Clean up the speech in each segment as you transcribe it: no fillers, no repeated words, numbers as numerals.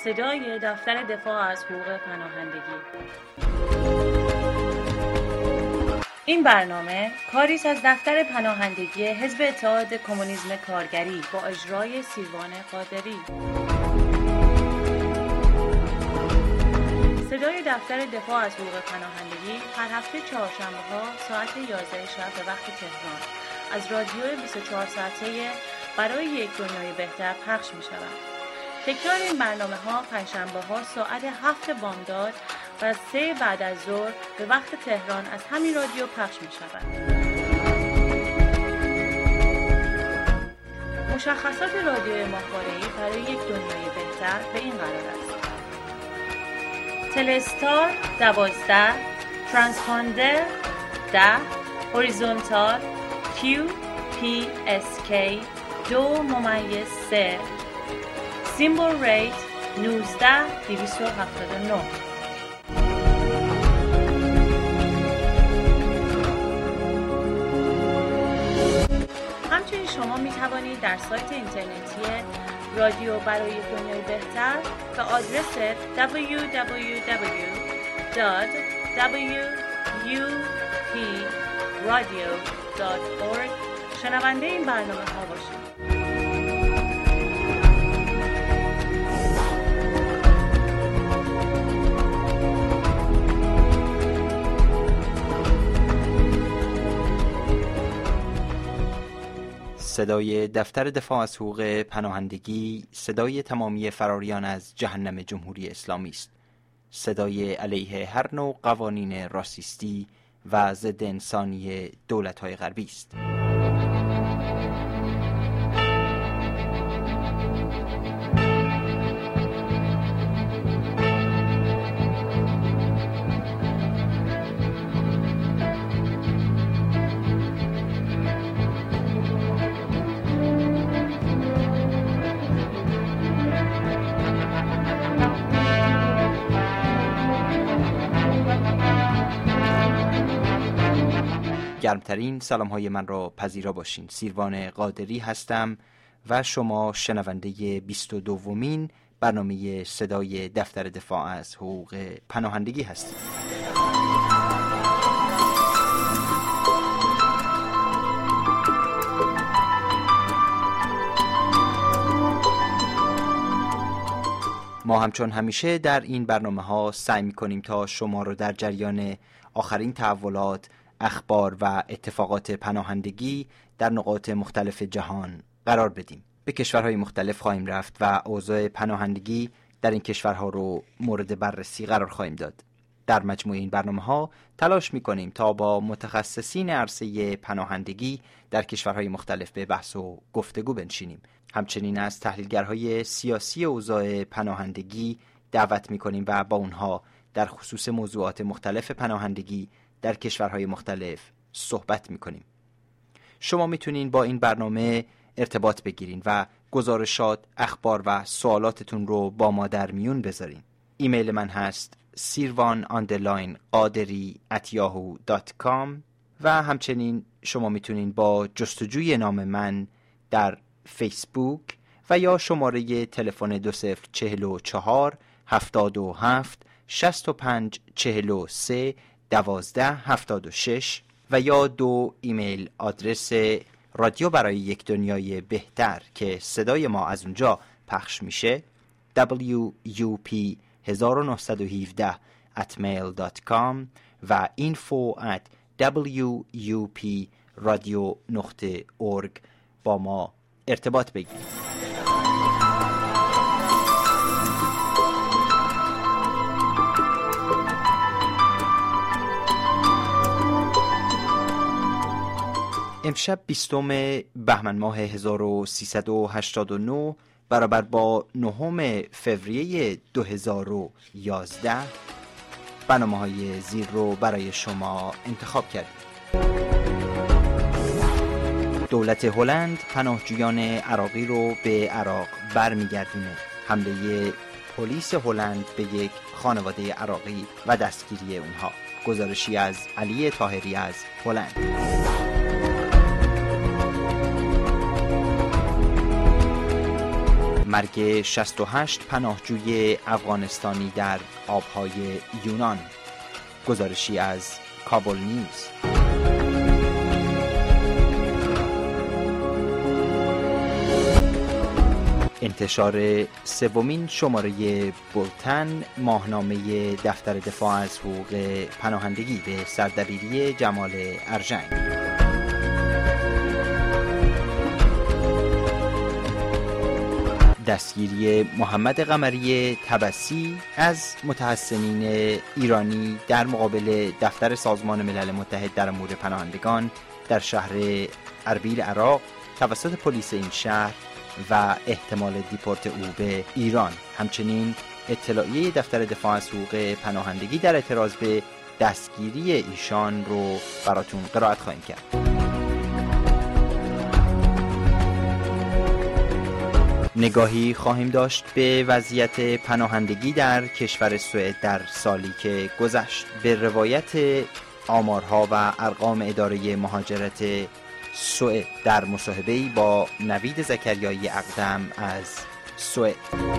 صدای دفتر دفاع از حقوق پناهندگی. این برنامه کاری است از دفتر پناهندگی حزب اتحاد کمونیسم کارگری با اجرای سیروان قادری. صدای دفتر دفاع از حقوق پناهندگی هر هفته چهارشنبه‌ها ساعت 11 شب به وقت تهران از رادیو 24 ساعته برای یک دنیای بهتر پخش می شود. تکرار این برنامه‌ها پنجشنبه‌ها ساعت 7 بامداد و 3 بعد از ظهر به وقت تهران از همین رادیو پخش می شود. مشخصات رادیوی ماهواره‌ای برای یک دنیای بهتر به این قرار است: تلستار 12، ترانسپاندر 10، هوریزونتال QPSK 2.3، سیمبل ریت 19279. همچنین شما می توانید در سایت اینترنتی رادیو برای دنیای بهتر به آدرس www.wupradio.org شنونده این برنامه ها باشید. صدای دفتر دفاع از حقوق پناهندگی صدای تمامی فراریان از جهنم جمهوری اسلامی است. صدای علیه هر نوع قوانین راسیستی و ضد انسانی دولت‌های غربی است. گرمترین سلام‌های من را پذیرا باشین. سیروان قادری هستم و شما شنونده 22مین برنامه صدای دفتر دفاع از حقوق پناهندگی هستید. ما همچون همیشه در این برنامه‌ها سعی می‌کنیم تا شما را در جریان آخرین تحولات، اخبار و اتفاقات پناهندگی در نقاط مختلف جهان قرار بدیم. به کشورهای مختلف خواهیم رفت و اوضاع پناهندگی در این کشورها رو مورد بررسی قرار خواهیم داد. در مجموع این برنامه‌ها تلاش می‌کنیم تا با متخصصین عرصه پناهندگی در کشورهای مختلف به بحث و گفتگو بنشینیم. همچنین از تحلیلگرهای سیاسی اوضاع پناهندگی دعوت می‌کنیم و با اونها در خصوص موضوعات مختلف پناهندگی در کشورهای مختلف صحبت می‌کنیم. شما میتونین با این برنامه ارتباط بگیرین و گزارشات، اخبار و سوالاتتون رو با ما در میون بذارین. ایمیل من هست sirvan_qaderi@yahoo.com و همچنین شما میتونین با جستجوی نام من در فیسبوک و یا شماره تلفن 2044 77 65 43 1276 و یا 2 ایمیل آدرس رادیو برای یک دنیای بهتر که صدای ما از اونجا پخش میشه wup1917@mail.com و info@wupradio.org با ما ارتباط بگیرید. امشب 20 بهمن ماه 1389 برابر با 9 فوریه 2011 برنامه‌های زیر رو برای شما انتخاب کردیم. دولت هلند پناهجویان عراقی رو به عراق برمیگردونه. حمله پلیس هلند به یک خانواده عراقی و دستگیری اونها. گزارشی از علی طاهری از هلند. مرگ 68 پناهجوی افغانستانی در آبهای یونان. گزارشی از کابل نیوز. انتشار سومین شماره بولتن ماهنامه دفتر دفاع از حقوق پناهندگی به سردبیری جمال ارژنگ. دستگیری محمد قمری طبسی از متحسنین ایرانی در مقابل دفتر سازمان ملل متحد در امور پناهندگان در شهر اربیل عراق توسط پلیس این شهر و احتمال دیپورت او به ایران. همچنین اطلاعیه دفتر دفاع از حقوق پناهندگی در اعتراض به دستگیری ایشان رو براتون قرائت خواهیم کرد. نگاهی خواهیم داشت به وضعیت پناهندگی در کشور سوئد در سالی که گذشت. به روایت آمارها و ارقام اداره مهاجرت سوئد در مصاحبه‌ای با نوید زکریایی اقدم از سوئد.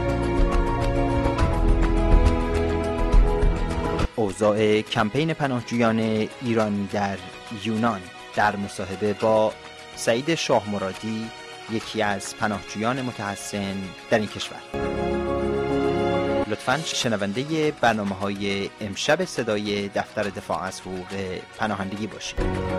اوضاع کمپین پناهجویان ایرانی در یونان در مصاحبه با سعید شاه مرادی، یکی از پناهجویان متحسن در این کشور. لطفاً شنونده برنامه‌های امشب صدای دفتر دفاع از حقوق پناهندگی باشید.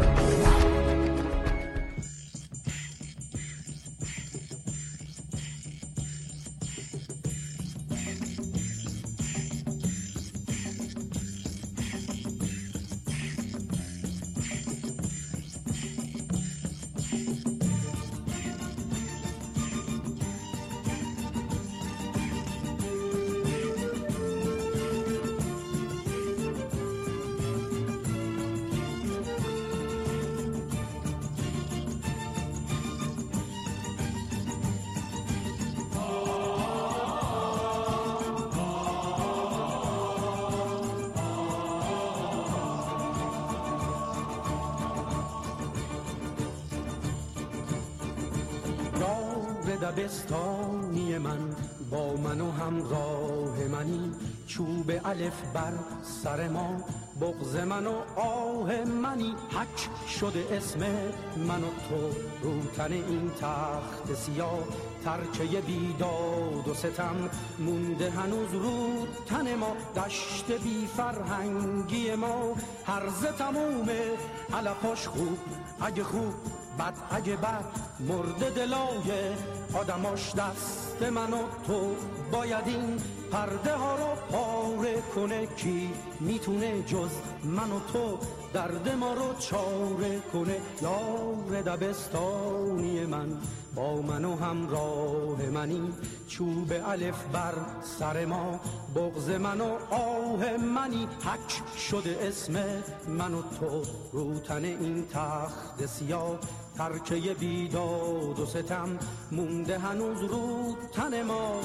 دبستانی من با من و همراه منی، چوب الف بر سر ما بغض من و آه منی، حک شده اسم من و تو رو تن این تخت سیاه، ترکه بیداد و ستم مونده هنوز رو تن ما، دشت بی فرهنگی ما هرزه تمومه علفاش خوب اگه خوب بد اگه بد مرد دلای آدماش دست من و تو، باید این پرده ها رو پاره کنه، کی میتونه جز من و تو درد ما رو چاره کنه. یار دبستانی من با من و همراه منی، چوب الف بر سر ما بغض من و آه منی، حک شده اسم من و تو رو تن این تخت سیاه، ترکه بیداد و ستم مونده هنوز رو تن ما.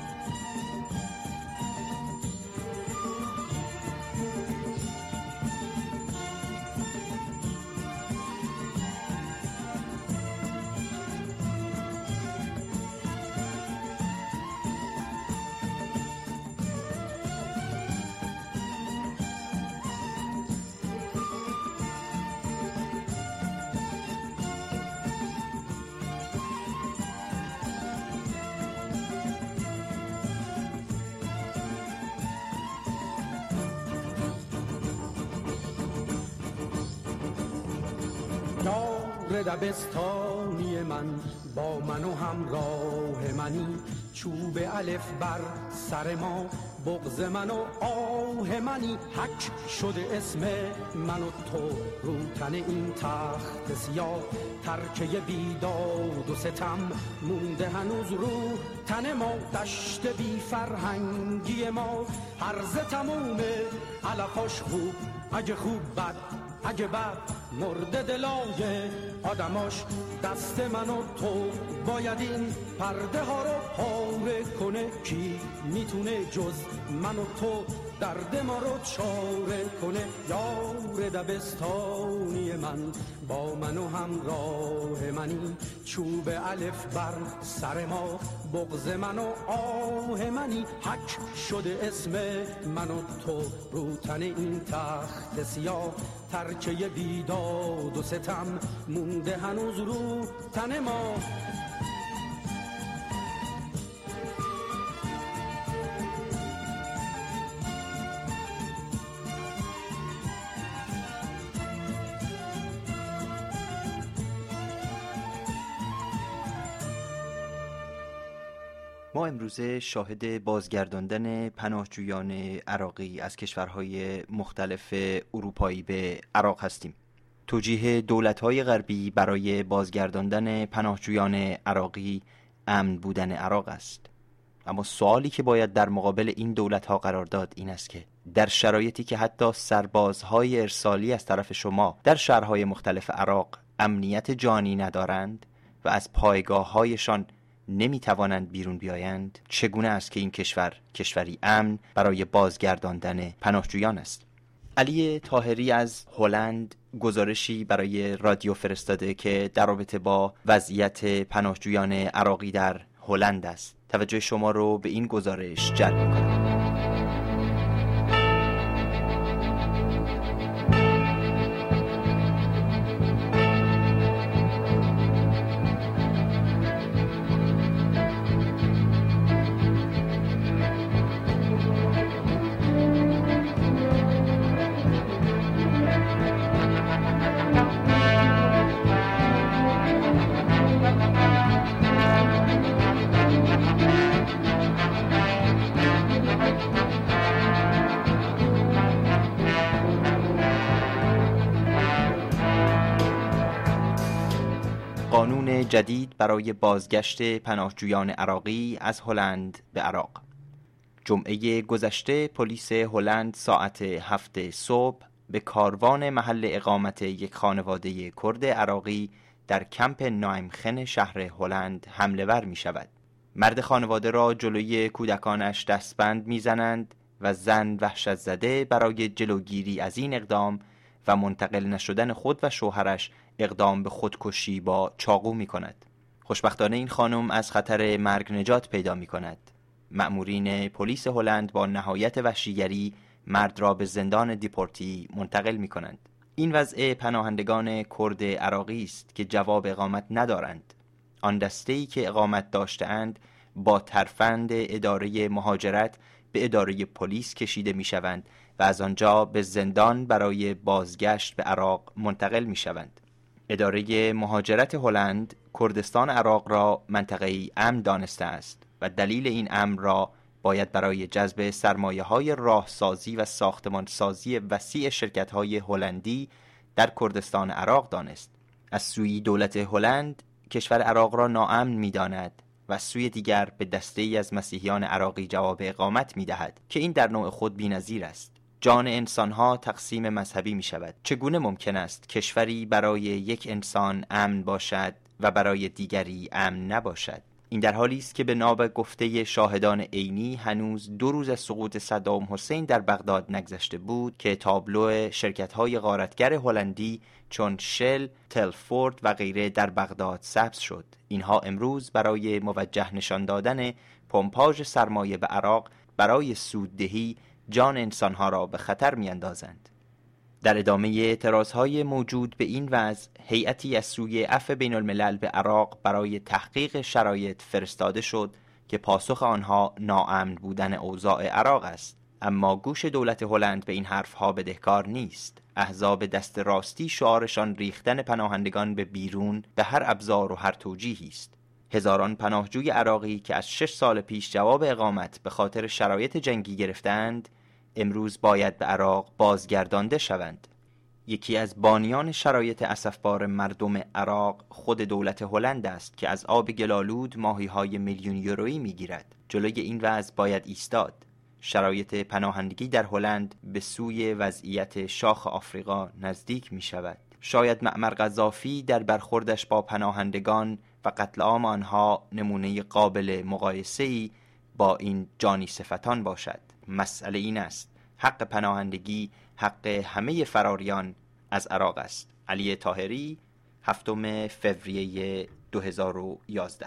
یار دبستانی من با من و همراه منی، چوب الف بر سر ما بغض من و آه منی، حک شده اسم من و تو رو تن این تخت سیاه، ترکه بیداد و ستم مونده هنوز رو تن ما، دشت بی فرهنگی ما هرزه تمومه علفاش خوب اگه خوب بد اگه بد مرد دلای آدماش دست من و تو، باید این پرده ها رو پاره کنه، کی میتونه جز من و تو درد ما رو چاره کنه. یار دبستانی من با من و همراه منی، چوب الف بر سر ما بغض من و آه منی. حک شده اسم من و تو رو تن این تخت سیاه، ترکه بیداد و ستم مونده هنوز رو تن ما. ما امروزه شاهد بازگرداندن پناهجویان عراقی از کشورهای مختلف اروپایی به عراق هستیم. توجیه دولت‌های غربی برای بازگرداندن پناهجویان عراقی امن بودن عراق است. اما سوالی که باید در مقابل این دولت‌ها قرار داد این است که در شرایطی که حتی سربازهای ارسالی از طرف شما در شهرهای مختلف عراق امنیت جانی ندارند و از پایگاه‌هایشان نمیتوانند بیرون بیایند، چگونه است که این کشور کشوری امن برای بازگرداندن پناهجویان است؟ علی طاهری از هلند گزارشی برای رادیو فرستاده که در رابطه با وضعیت پناهجویان عراقی در هلند است. توجه شما رو به این گزارش جلب می‌کنم. قانون جدید برای بازگشت پناهجویان عراقی از هلند به عراق. جمعه گذشته پلیس هلند ساعت 7 صبح به کاروان محل اقامت یک خانواده کرد عراقی در کمپ نایمخن شهر هلند حمله ور می شود. مرد خانواده را جلوی کودکانش دستبند می زنند و زن وحشت زده برای جلوگیری از این اقدام و منتقل نشدن خود و شوهرش اقدام به خودکشی با چاقو می کند. خوشبختانه این خانم از خطر مرگ نجات پیدا می کند. مأمورین پلیس هلند با نهایت وحشیگری مرد را به زندان دیپورتی منتقل می کنند. این وضع پناهندگان کرد عراقی است که جواب اقامت ندارند. آن دسته‌ای که اقامت داشته‌اند با ترفند اداره مهاجرت به اداره پلیس کشیده می شوند و از آنجا به زندان برای بازگشت به عراق منتقل می شوند. اداره مهاجرت هلند کردستان عراق را منطقه‌ای امن دانسته است و دلیل این امر را باید برای جذب سرمایه‌های راهسازی و ساختمانسازی وسیع شرکت‌های هلندی در کردستان عراق دانست. از سوی دولت هلند کشور عراق را ناامن می‌داند و از سوی دیگر به دسته‌ای از مسیحیان عراقی جواب اقامت می‌دهد که این در نوع خود بی‌نظیر است. جان انسان‌ها تقسیم مذهبی می‌شود. چگونه ممکن است کشوری برای یک انسان امن باشد و برای دیگری امن نباشد؟ این در حالی است که به ناب گفته شاهدان عینی هنوز 2 روز از سقوط صدام حسین در بغداد نگذشته بود که تابلو شرکت‌های غارتگر هلندی چون شل، تلفورد و غیره در بغداد سبز شد. اینها امروز برای موجه نشان دادن پمپاژ سرمایه به عراق برای سوددهی جان انسانها را به خطر می‌اندازند. در ادامه اعتراضهای موجود به این وضع، هیئتی از سوی عفو بین الملل به عراق برای تحقیق شرایط فرستاده شد که پاسخ آنها ناامن بودن اوضاع عراق است. اما گوش دولت هلند به این حرفها بدهکار نیست. احزاب دست راستی شعارشان ریختن پناهندگان به بیرون به هر ابزار و هر توجیهی است. هزاران پناهجوی عراقی که از 6 سال پیش جواب اقامت به خاطر شرایط جنگی گرفتند، امروز باید به عراق بازگردانده شوند. یکی از بانیان شرایط اسفبار مردم عراق خود دولت هلند است که از آب گلالود ماهی‌های میلیون یورویی می‌گیرد. جلوی این وضع باید ایستاد. شرایط پناهندگی در هلند به سوی وضعیت شاخ آفریقا نزدیک می‌شود. شاید معمر قذافی در برخوردش با پناهندگان و قتل عام آنها نمونه قابل مقایسه‌ای با این جانی صفتان باشد. مسئله این است حق پناهندگی حق همه فراریان از عراق است. علی طاهری، 7 فوریه 2011.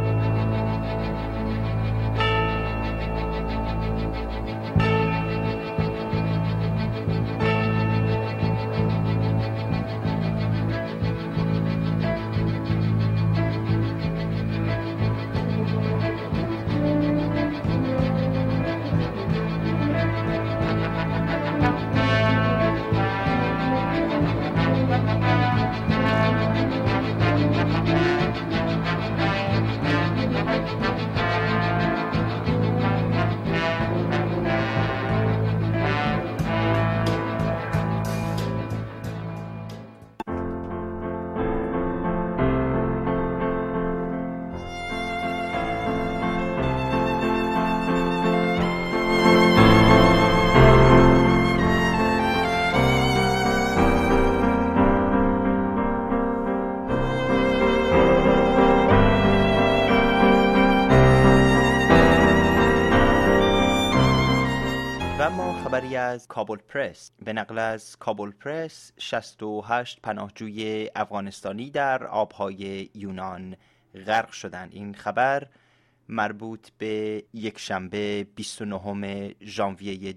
خبری از کابل پرس. به نقل از کابل پرس، 68 پناهجوی افغانستانی در آبهای یونان غرق شدند. این خبر مربوط به یک شنبه 29 ژانویه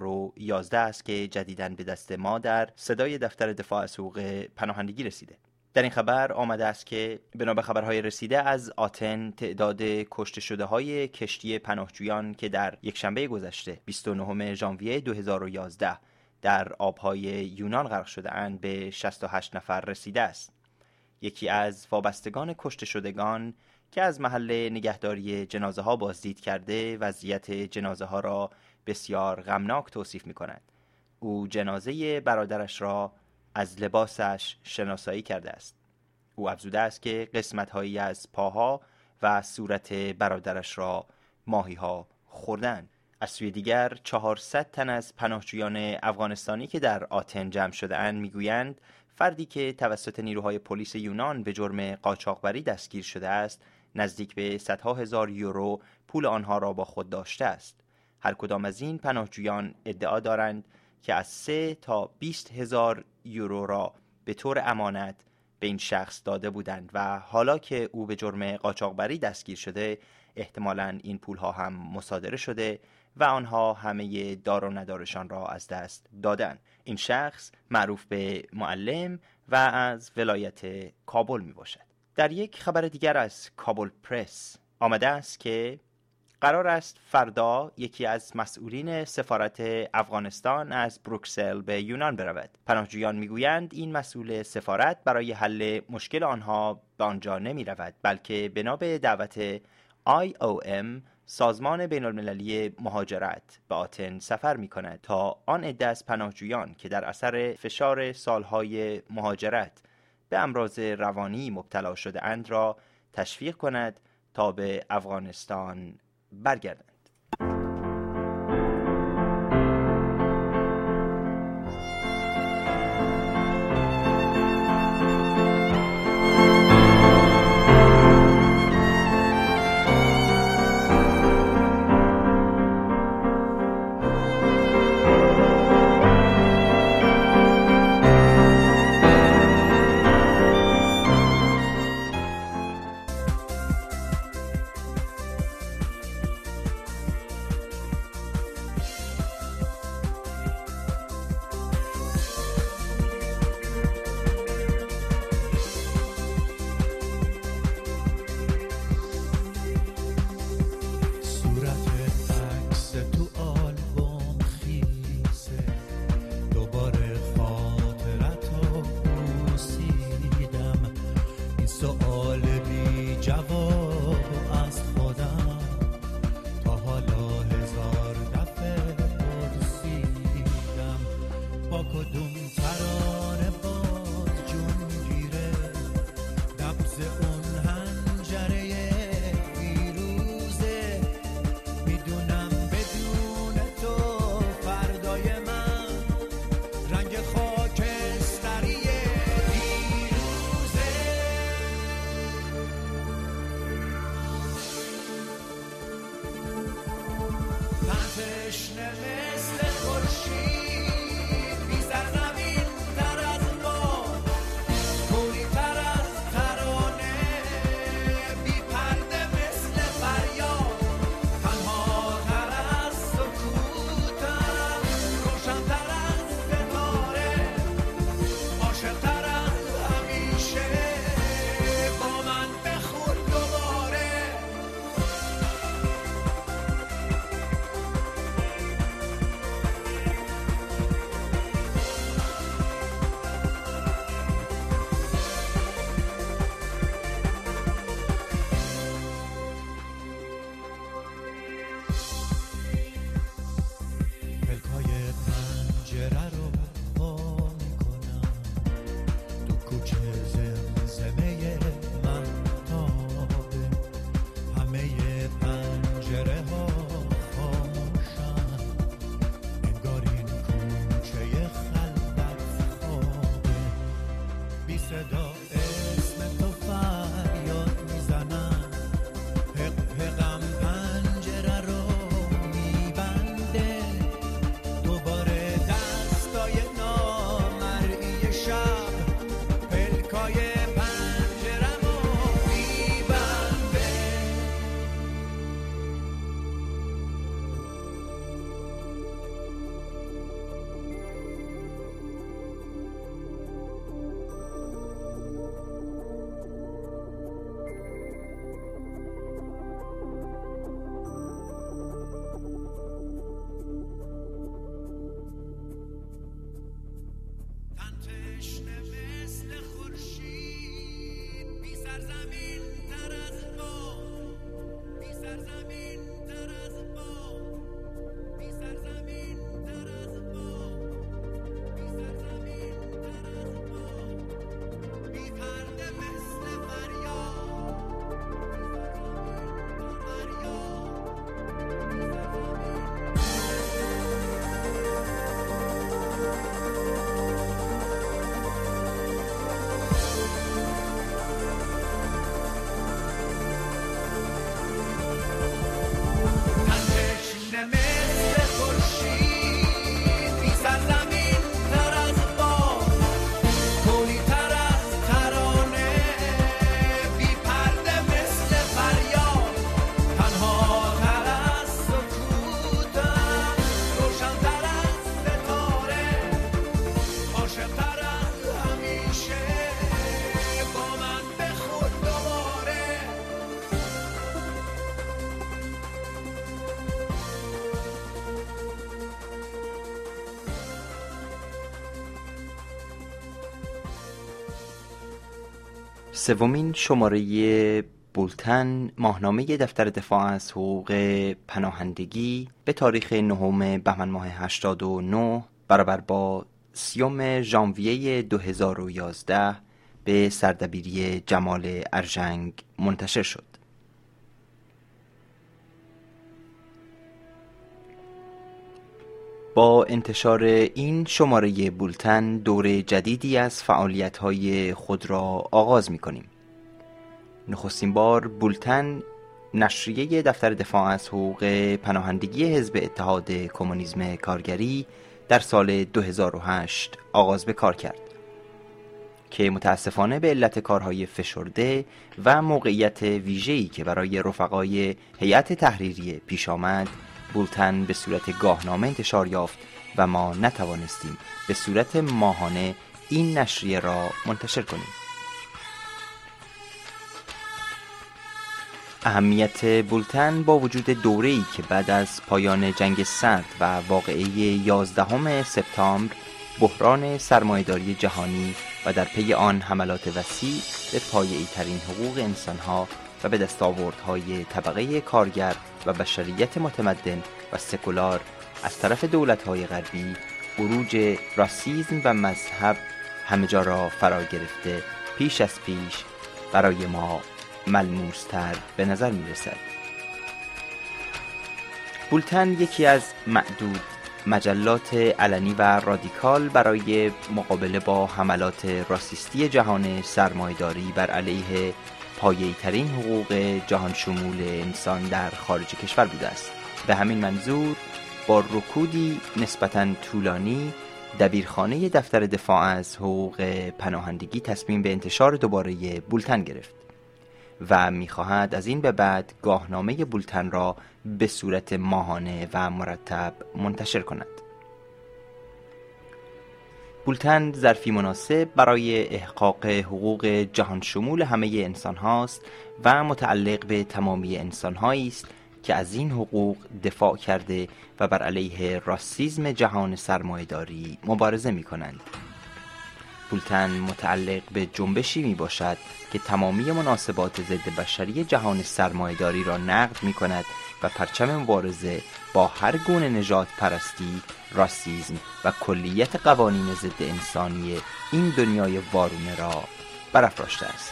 2011 است که جدیداً به دست ما در صدای دفتر دفاع از حقوق پناهندگی رسیده. در این خبر آمده است که بنا به خبرهای رسیده از آتن، تعداد کشته شده های کشتی پناهجویان که در یک شنبه گذشته 29 ژانویه 2011 در آبهای یونان غرق شده اند به 68 نفر رسیده است. یکی از وابستگان کشته شدگان که از محل نگهداری جنازه ها بازدید کرده، وضعیت جنازه ها را بسیار غمناک توصیف می کند. او جنازه برادرش را از لباسش شناسایی کرده است. او افزوده است که قسمت‌هایی از پاها و صورت برادرش را ماهی‌ها خوردند. از سوی دیگر 400 تن از پناهجویان افغانستانی که در آتن جمع شده‌اند میگویند فردی که توسط نیروهای پلیس یونان به جرم قاچاقبری دستگیر شده است، نزدیک به صدها هزار یورو پول آنها را با خود داشته است. هر کدام از این پناهجویان ادعا دارند که از 3 تا 20 هزار یورو را به طور امانت به این شخص داده بودند و حالا که او به جرم قاچاقبری دستگیر شده، احتمالاً این پولها هم مصادره شده و آنها همه دار و ندارشان را از دست دادند. این شخص معروف به معلم و از ولایت کابل می باشد. در یک خبر دیگر از کابل پرس آمده است که قرار است فردا یکی از مسئولین سفارت افغانستان از بروکسل به یونان برود. پناهجویان میگویند این مسئول سفارت برای حل مشکل آنها به آنجا نمی رود، بلکه بنا به دعوت IOM، سازمان بین المللی مهاجرت، به آتن سفر می کند تا آن عده از پناهجویان که در اثر فشار سالهای مهاجرت به امراض روانی مبتلا شده اند را تشویق کند تا به افغانستان برگردند. سومین شماره بولتن ماهنامه دفتر دفاع از حقوق پناهندگی به تاریخ 9 بهمن ماه 89 برابر با 30 ژانویه 2011 به سردبیری جمال ارژنگ منتشر شد. با انتشار این شماره بولتن دور جدیدی از فعالیت‌های خود را آغاز می‌کنیم. نخستین بار بولتن نشریه دفتر دفاع از حقوق پناهندگی حزب اتحاد کمونیسم کارگری در سال 2008 آغاز به کار کرد که متاسفانه به علت کارهای فشرده و موقعیت ویژه‌ای که برای رفقای هیئت تحریریه پیش آمد، بولتن به صورت گاهنامه انتشار یافت و ما نتوانستیم به صورت ماهانه این نشریه را منتشر کنیم. اهمیت بولتن با وجود دوره‌ای که بعد از پایان جنگ سرد و واقعه 11 سپتامبر، بحران سرمایه‌داری جهانی و در پی آن حملات وسیع به پایه‌ای ترین حقوق انسان‌ها و به دستاوردهای طبقه کارگر و بشریت متمدن و سکولار از طرف دولت‌های غربی، عروج راسیسم و مذهب همه جا را فرا گرفته پیش از پیش برای ما ملموس‌تر به نظر می‌رسد. بولتن یکی از معدود مجلات علنی و رادیکال برای مقابله با حملات راسیستی جهان سرمایه‌داری بر علیه پایه‌ای‌ترین حقوق جهان شمول انسان در خارج کشور بوده است. به همین منظور با رکودی نسبتاً طولانی دبیرخانه دفتر دفاع از حقوق پناهندگی تصمیم به انتشار دوباره بولتن گرفت و می‌خواهد از این به بعد گاهنامه بولتن را به صورت ماهانه و مرتب منتشر کند. بولتن ظرفی مناسب برای احقاق حقوق جهان شمول همه انسان هاست و متعلق به تمامی انسان هایی است که از این حقوق دفاع کرده و بر علیه راسیسم جهان سرمایه‌داری مبارزه می کنند. بولتن متعلق به جنبشی می باشد که تمامی مناسبات ضد بشری جهان سرمایه‌داری را نقد می کند و پرچم مبارزه با هر گونه نژاد پرستی، راسیسم و کلیت قوانین ضد انسانی این دنیای وارونه را برافراشته است.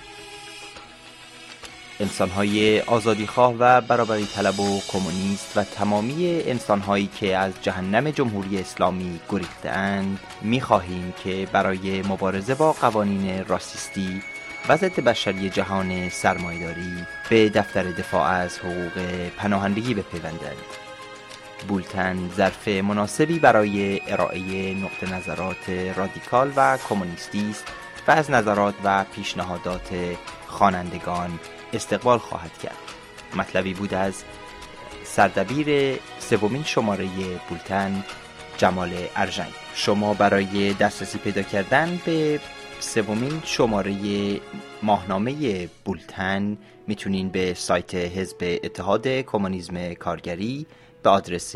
انسان‌های آزادیخواه و برابری طلب و کمونیست و تمامی انسان‌هایی که از جهنم جمهوری اسلامی گریخته‌اند می‌خواهیم که برای مبارزه با قوانین راسیستی و ضد بشری جهان سرمایه‌داری به دفتر دفاع از حقوق پناهندگی بپیوندند. بولتن ظرف مناسبی برای ارائه نقطه نظرات رادیکال و کمونیستی است و از نظرات و پیشنهادات خوانندگان استقبال خواهد کرد. مطلبی بود از سردبیر سومین شماره بولتن جمال ارژنگ. شما برای دسترسی پیدا کردن به سومین شماره ماهنامه بولتن میتونین به سایت حزب اتحاد کمونیسم کارگری به آدرس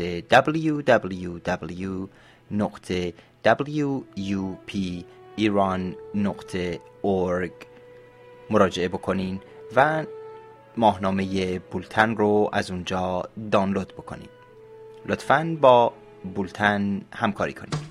www.wupiran.org مراجعه بکنین و ماهنامه بولتن رو از اونجا دانلود بکنین. لطفاً با بولتن همکاری کنید.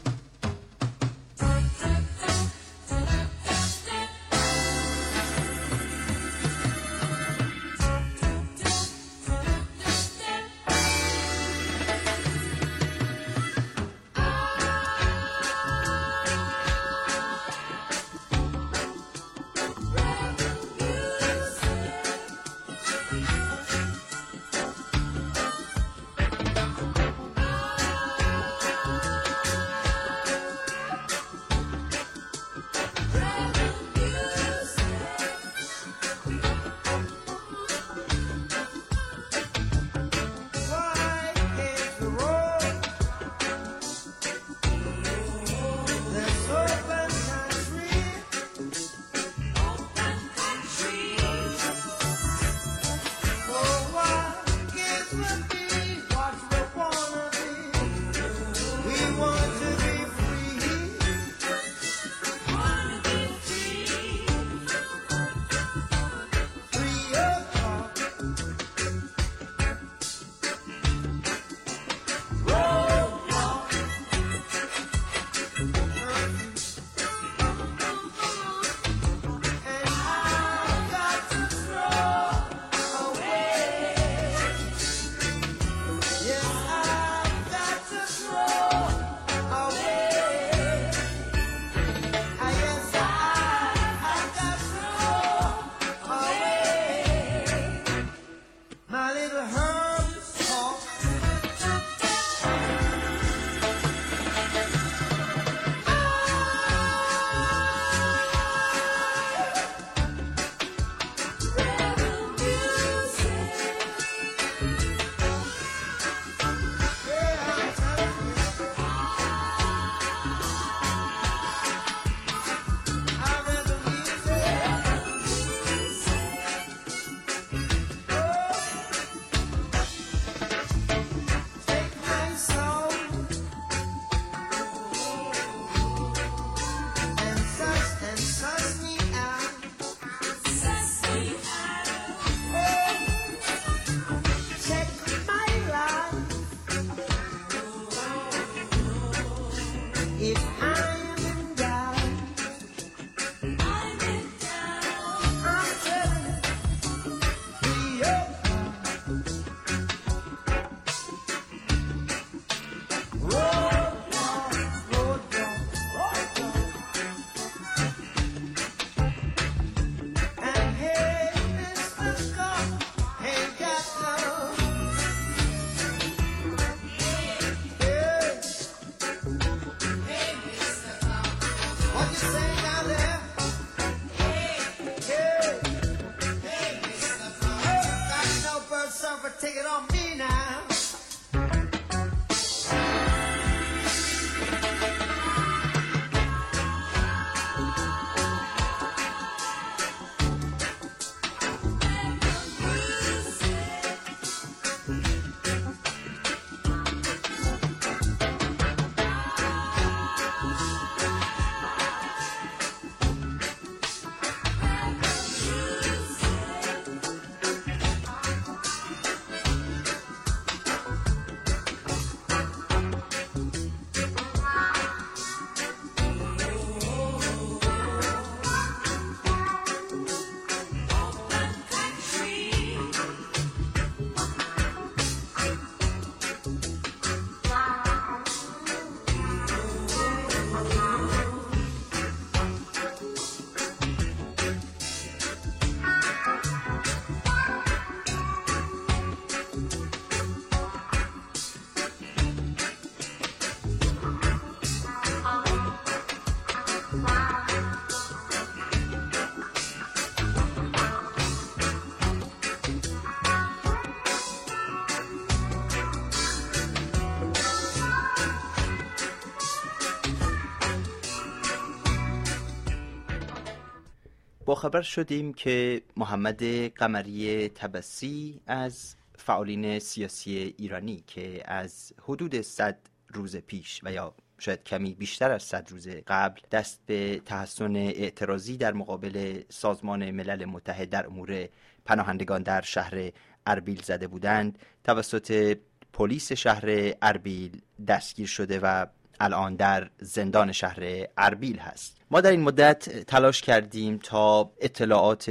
با خبر شدیم که محمد قمری طبسی از فعالین سیاسی ایرانی که از حدود 100 روز پیش و یا شاید کمی بیشتر از 100 روز قبل دست به تحصن اعتراضی در مقابل سازمان ملل متحد در امور پناهندگان در شهر اربیل زده بودند، توسط پلیس شهر اربیل دستگیر شده و الان در زندان شهر اربیل هست. ما در این مدت تلاش کردیم تا اطلاعات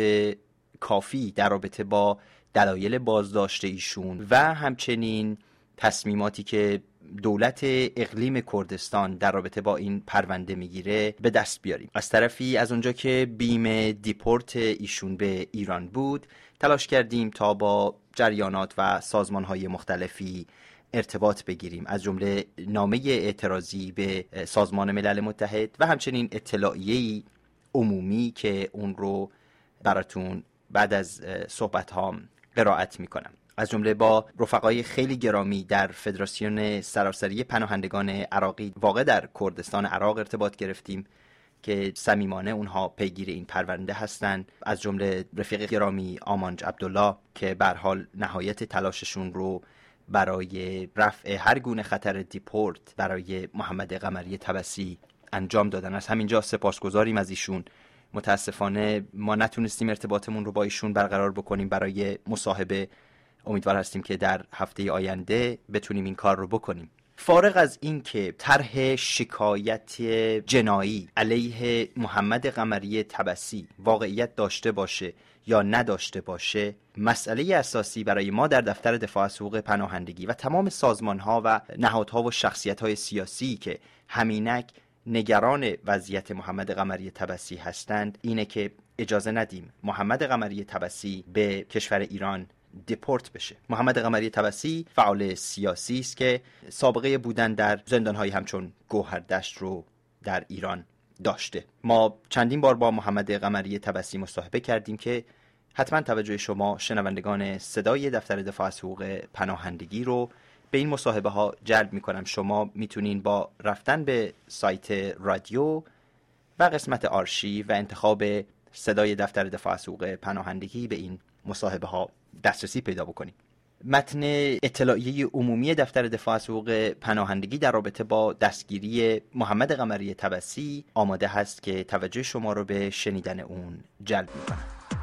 کافی در رابطه با دلایل بازداشت ایشون و همچنین تصمیماتی که دولت اقلیم کردستان در رابطه با این پرونده میگیره به دست بیاریم. از طرفی از اونجا که بیم دیپورت ایشون به ایران بود، تلاش کردیم تا با جریانات و سازمان‌های مختلفی ارتباط بگیریم، از جمله نامه اعتراضی به سازمان ملل متحد و همچنین اطلاعیه‌ای عمومی که اون رو براتون بعد از صحبت ها قرائت میکنم. از جمله با رفقای خیلی گرامی در فدراسیون سراسری پناهندگان عراقی واقع در کردستان عراق ارتباط گرفتیم که صمیمانه اونها پیگیر این پرونده هستند، از جمله رفیق گرامی آمانج عبدالله که به هر حال نهایت تلاششون رو برای رفع هر گونه خطر دیپورت برای محمد قمری طبسی انجام دادن. از همینجا سپاسگزاریم از ایشون. متاسفانه ما نتونستیم ارتباطمون رو با ایشون برقرار بکنیم برای مصاحبه. امیدوار هستیم که در هفته آینده بتونیم این کار رو بکنیم. فارغ از این که طرح شکایت جنایی علیه محمد قمری طبسی واقعیت داشته باشه یا نداشته باشه، مسئله اساسی برای ما در دفتر دفاع از حقوق پناهندگی و تمام سازمان‌ها و نهادها و شخصیت‌های سیاسی که همینک نگران وضعیت محمد قمری طبسی هستند اینه که اجازه ندیم محمد قمری طبسی به کشور ایران دیپورت بشه. محمد قمری طبسی فعال سیاسی است که سابقه بودن در زندان‌های همچون گوهردشت رو در ایران داشته. ما چندین بار با محمد قمری طبسی مصاحبه کردیم که حتما توجه شما شنوندگان صدای دفتر دفاع از حقوق پناهندگی رو به این مصاحبه ها جلب میکنم. شما میتونین با رفتن به سایت رادیو و قسمت آرشیو و انتخاب صدای دفتر دفاع از حقوق پناهندگی به این مصاحبه ها دسترسی پیدا بکنید. متن اطلاعیه عمومی دفتر دفاع از حقوق پناهندگی در رابطه با دستگیری محمد قمری طبسی آماده هست که توجه شما رو به شنیدن اون جلب میکنم.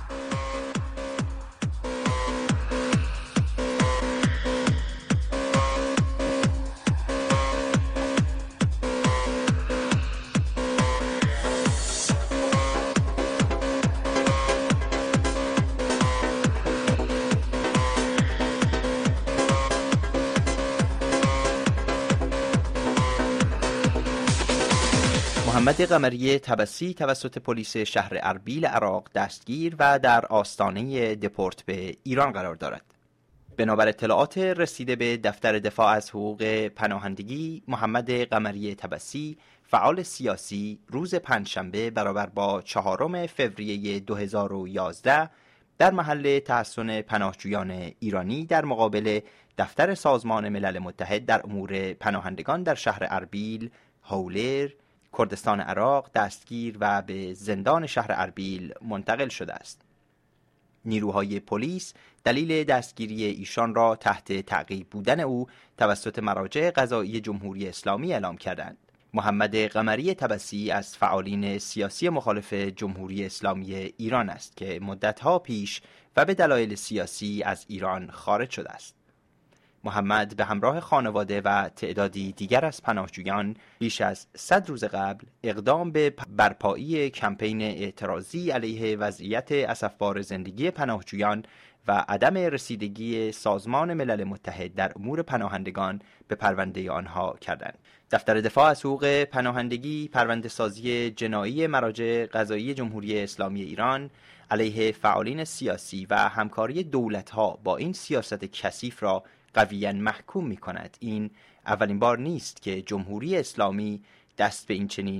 محمد قمری طبسی توسط پلیس شهر اربیل عراق دستگیر و در آستانه دپورت به ایران قرار دارد. بنابر اطلاعات رسیده به دفتر دفاع از حقوق پناهندگی، محمد قمری طبسی فعال سیاسی روز پنجشنبه برابر با 4 فوریه 2011 در محل تحصن پناهجویان ایرانی در مقابل دفتر سازمان ملل متحد در امور پناهندگان در شهر اربیل، هولر، کردستان عراق دستگیر و به زندان شهر اربیل منتقل شده است. نیروهای پلیس دلیل دستگیری ایشان را تحت تعقیب بودن او توسط مراجع قضایی جمهوری اسلامی اعلام کردند. محمد قمری طبسی از فعالین سیاسی مخالف جمهوری اسلامی ایران است که مدتها پیش و به دلایل سیاسی از ایران خارج شده است. محمد به همراه خانواده و تعدادی دیگر از پناهجویان بیش از 100 روز قبل اقدام به برپایی کمپین اعتراضی علیه وضعیت اسفبار زندگی پناهجویان و عدم رسیدگی سازمان ملل متحد در امور پناهندگان به پرونده آنها کردند. دفتر دفاع از حقوق پناهندگی پرونده سازی جنایی مراجع قضایی جمهوری اسلامی ایران علیه فعالین سیاسی و همکاری دولت‌ها با این سیاست کثیف را قویاً محکوم می کند. این اولین بار نیست که جمهوری اسلامی دست به این چنین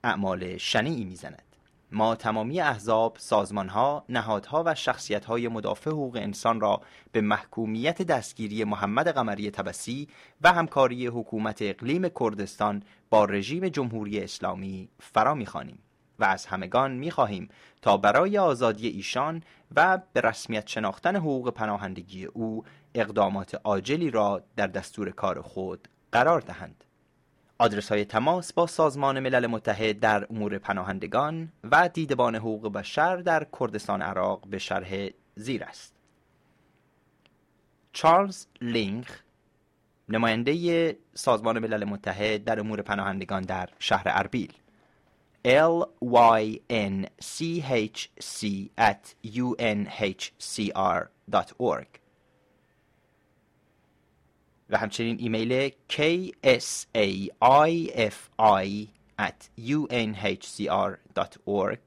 اعمال شنیعی میزند. ما تمامی احزاب، سازمانها، نهادها و شخصیت‌های مدافع حقوق انسان را به محکومیت دستگیری محمد قمری طبسی و همکاری حکومت اقلیم کردستان با رژیم جمهوری اسلامی فرا می‌خوانیم و از همگان می‌خواهیم تا برای آزادی ایشان و به رسمیت شناختن حقوق پناهندگی او اقدامات عاجلی را در دستور کار خود قرار دهند. آدرس های تماس با سازمان ملل متحد در امور پناهندگان و دیدبان حقوق بشر در کردستان عراق به شرح زیر است. چارلز لینخ، نماینده سازمان ملل متحد در امور پناهندگان در شهر اربیل، lynchc@unhcr.org و همچنین ایمیل ksifi@unhcr.org،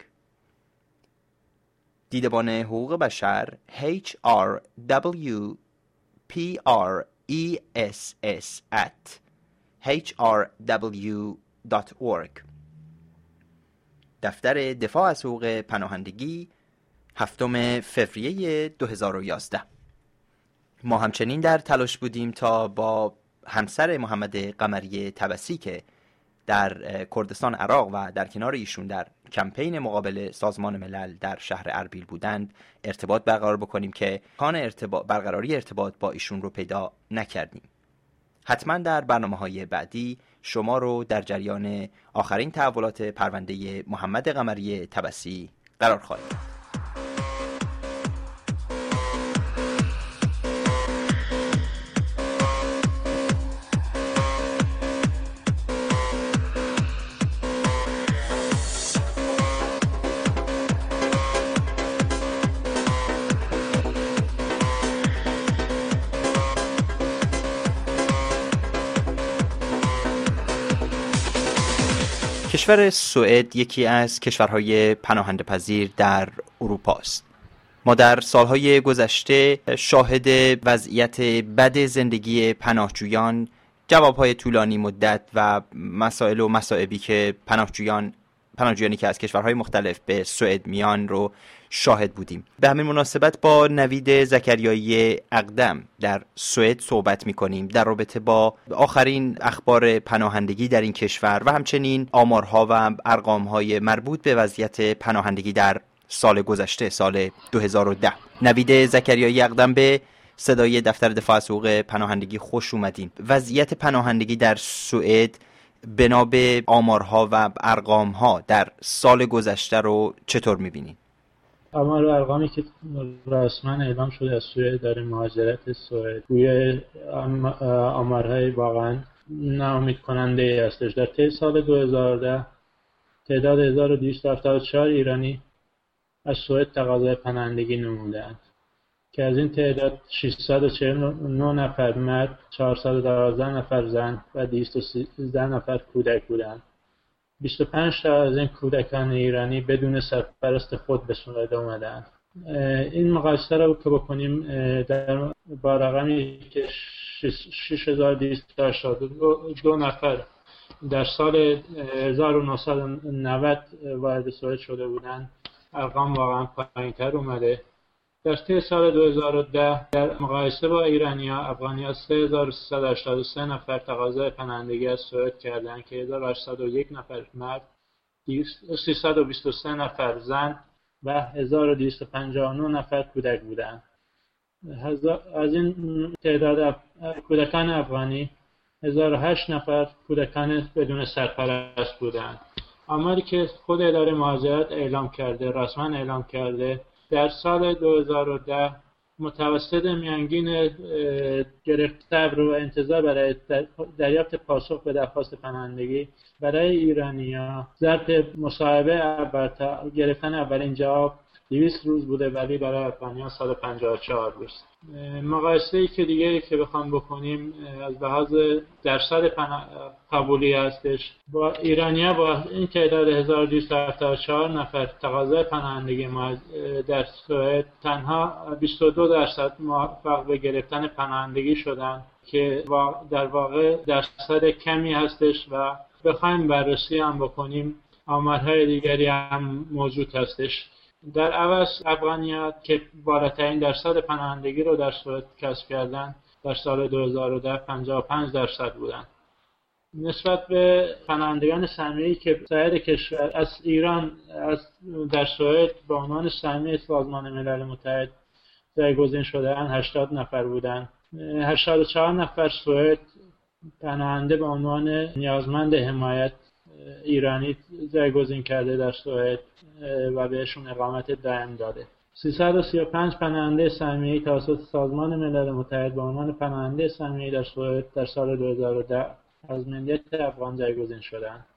دیدبان حقوق بشر hrwpress@hrw.org، دفتر دفاع از حقوق پناهندگی، 7 فوریه 2011. ما همچنین در تلاش بودیم تا با همسر محمد قمری طبسی که در کردستان عراق و در کنار ایشون در کمپین مقابل سازمان ملل در شهر اربیل بودند ارتباط برقرار بکنیم که برقراری ارتباط با ایشون رو پیدا نکردیم. حتما در برنامه‌های بعدی شما رو در جریان آخرین تحولات پرونده محمد قمری طبسی قرار خواهیم داد. کشور سوئد یکی از کشورهای پناهنده پذیر در اروپا است. ما در سالهای گذشته شاهد وضعیت بد زندگی پناهجویان، جوابهای طولانی مدت و مسائل و مصائبی که پناهجویانی که از کشورهای مختلف به سوئد میان رو شاهد بودیم. به همین مناسبت با نوید زکریایی اقدم در سوئد صحبت می‌کنیم در رابطه با آخرین اخبار پناهندگی در این کشور و همچنین آمارها و ارقام‌های مربوط به وضعیت پناهندگی در سال گذشته، سال 2010. نوید زکریایی اقدم، به صدای دفتر دفاع از حقوق پناهندگی خوش اومدین. وضعیت پناهندگی در سوئد بنا به آمارها و ارقام‌ها در سال گذشته رو چطور می‌بینید؟ آمار و ارقامی که رسما اعلام شده از سوئد در مهاجرت سوئد روی آمارهای واقعا ناامید کننده هستش. در طی سال 2010 تعداد 1274 ایرانی از سوئد تقاضای پناهندگی نمودند که از این تعداد 649 نفر مرد، 412 نفر زن و 213 نفر کودک بودند. 25 تا از این کودکان ایرانی بدون سرپرست خود به سوئد آمدند. این مقایسه را که بکنیم با رقمی که 6282 نفر در سال 1990 وارد سوئد شده بودند، ارقام واقعا پایین‌تر اومده. در طی سال 2010 در مقایسه با ایرانی‌ها، افغانی‌ها 3383 نفر تقاضای پناهندگی از سوئد کردند که 1801 نفر مرد، 323 نفر زن و 1259 نفر کودک بودند. از این تعداد کودکان افغانی 1008 نفر کودکان بدون سرپرست بودند. آماری که خود اداره مهاجرت اعلام کرده، رسما اعلام کرده، در سال 2010 متوسط میانگین گرفت صبر و انتظار برای دریافت پاسخ به درخواست پناهندگی برای ایرانی‌ها ضرب مصاحبه اول تا گرفتن اولین جواب 200 روز بوده، ولی برای افغانی‌ها 154 روز. مقایسه‌ای که دیگه که بخوام بکنیم از لحاظ درصد قبولی هستش. با ایرانی‌ها با این تعداد 1274 نفر تقاضای پناهندگی در سوئد تنها 22% موفق به گرفتن پناهندگی شدند که در واقع درصد کمی هستش و بخوایم بررسی هم بکنیم آمارهای دیگری هم موجود هستش. در عوض افغانی‌ها که بالاترین درصد پناهندگی رو در سوئد کسب کردن در سال 2010 55% بودن. نسبت به پناهندگان سهمیه‌ای که سایر کشور از ایران در سوئد به عنوان سهمیه سازمان ملل متحد جایگزین شده‌اند 80 نفر بودند. 84 نفر سوئد پناهنده به عنوان نیازمند حمایت ایرانی جایگزین کرده در سوئد و بهشون اقامت دائم داده. 335 پناهنده سهمیه‌ای توسط سازمان ملل متحد به عنوان پناهنده سهمیه‌ای در سوئد در سال 2010 از ملیت افغان جایگزین شدند.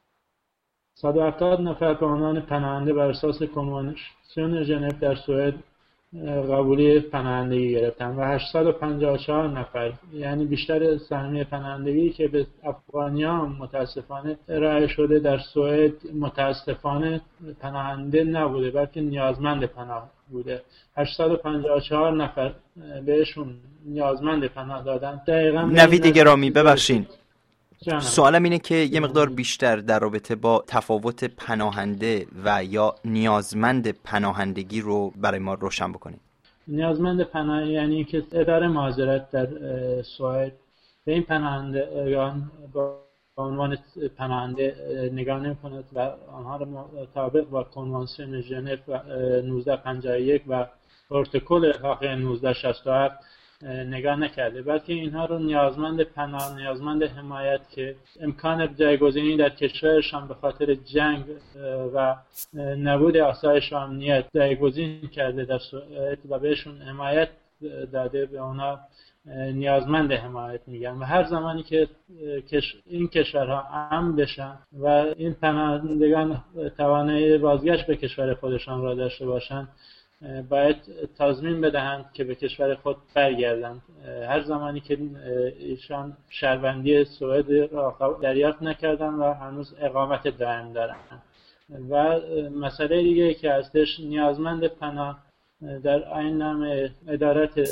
170 نفر به عنوان پناهنده بر اساس کنوانسیون ژنو در سوئد قبولی پناهندگی گرفتند و 854 نفر یعنی بیشتر سهمیه پناهندگی که به افغانیان متاسفانه ارائه شده در سوئد متاسفانه پناهنده نبوده بلکه نیازمند پناه بوده. 854 نفر بهشون نیازمند پناه دادن. دقیقاً نوید گرامی ببخشین، سوالم اینه که یه مقدار بیشتر در رابطه با تفاوت پناهنده و یا نیازمند پناهندگی رو برای ما روشن بکنید. نیازمند پناه یعنی که اداره مهاجرت در سوئد به این پناهندگان با عنوان پناهنده نگاه نمی‌کند و آنها را مطابق با کنوانسیون ژنو 1951 و پروتکل حقوق 1967 نگاه نکرده، بلکه اینها رو نیازمند پناه، نیازمند حمایت که امکان جایگزینی در کشورشان به خاطر جنگ و نبود آسایش و امنیت جایگزین کرده در سوئد و بهشون حمایت داده، به اونا نیازمند حمایت میگن. و هر زمانی که این کشورها امن بشن و این پناهندگان توانایی بازگشت به کشور خودشان را داشته باشند باید تضمین بدهند که به کشور خود برگردند. هر زمانی که ایشان شهروندی سوئد را دریافت نکردن و هنوز اقامت دائم دارند. و مسئله دیگه که هستش نیازمند پناه در عین نام ادارت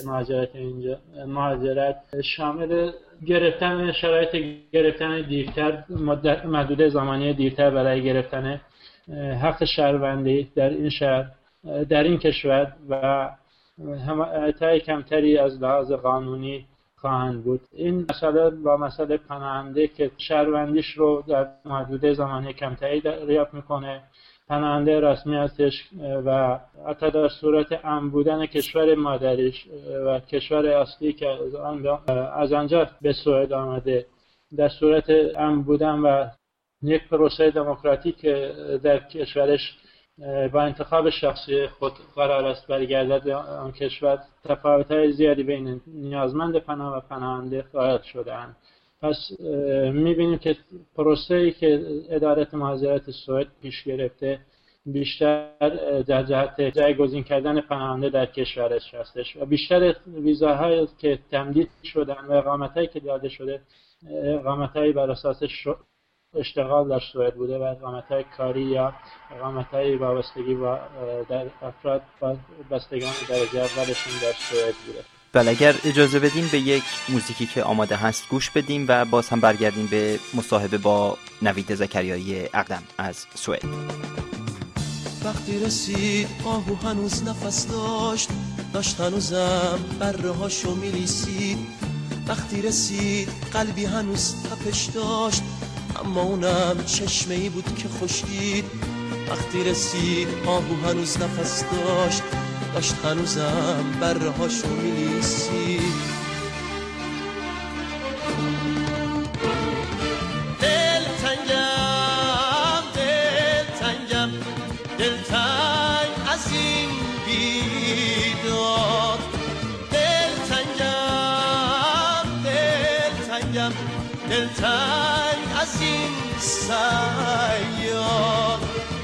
مهاجرت شامل گرفتن شرایط گرفتن دیرتر، محدوده زمانی دیرتر برای گرفتن حق شهروندی در این شهر در این کشور و حمایت‌های کمتری از لحاظ قانونی خواهند بود. این مسئله با مسئله پناهنده که شهروندیش رو در محدوده زمانی کمتری دریافت میکنه، پناهنده رسمی هستش و حتی در صورت امن بودن کشور مادریش و کشور اصلی که از آنجا به سوئد آمده در صورت امن بودن و یک پروسه دموکراتیک در کشورش با انتخاب شخصی خود قرار است برگردد آن کشور، تفاوت‌های زیادی بین نیازمند پناه و پناهنده قائل شده‌اند. پس می‌بینیم که پروسه‌ای که اداره مهاجرت سوئد پیش گرفته بیشتر در جهت جایگزین کردن پناهنده در کشورش هستش و بیشتر ویزاهایی که تمدید شدن و اقامت‌هایی که داده شده اقامت‌هایی بر اساس اشتغال در سوئد بوده و اقامت‌های کاری یا اقامت‌های وابستگی با در افراد بستگان درجه اولشون در سوئد بوده. بله، اگر اجازه بدیم به یک موزیکی که آماده هست گوش بدیم و باز هم برگردیم به مصاحبه با نوید زکریایی اقدم از سوئد. وقتی رسید آهو هنوز نفس داشت هنوزم برهاشو میلیسید. وقتی رسید قلبی هنوز تپش داشت اما اونم چشمه‌ای بود که خوشید. وقتی رسید آهو هنوز نفس داشت هنوزم برهاشو میلیسید. دلتنگ از این بیداد، دلتنگ از این سیاد.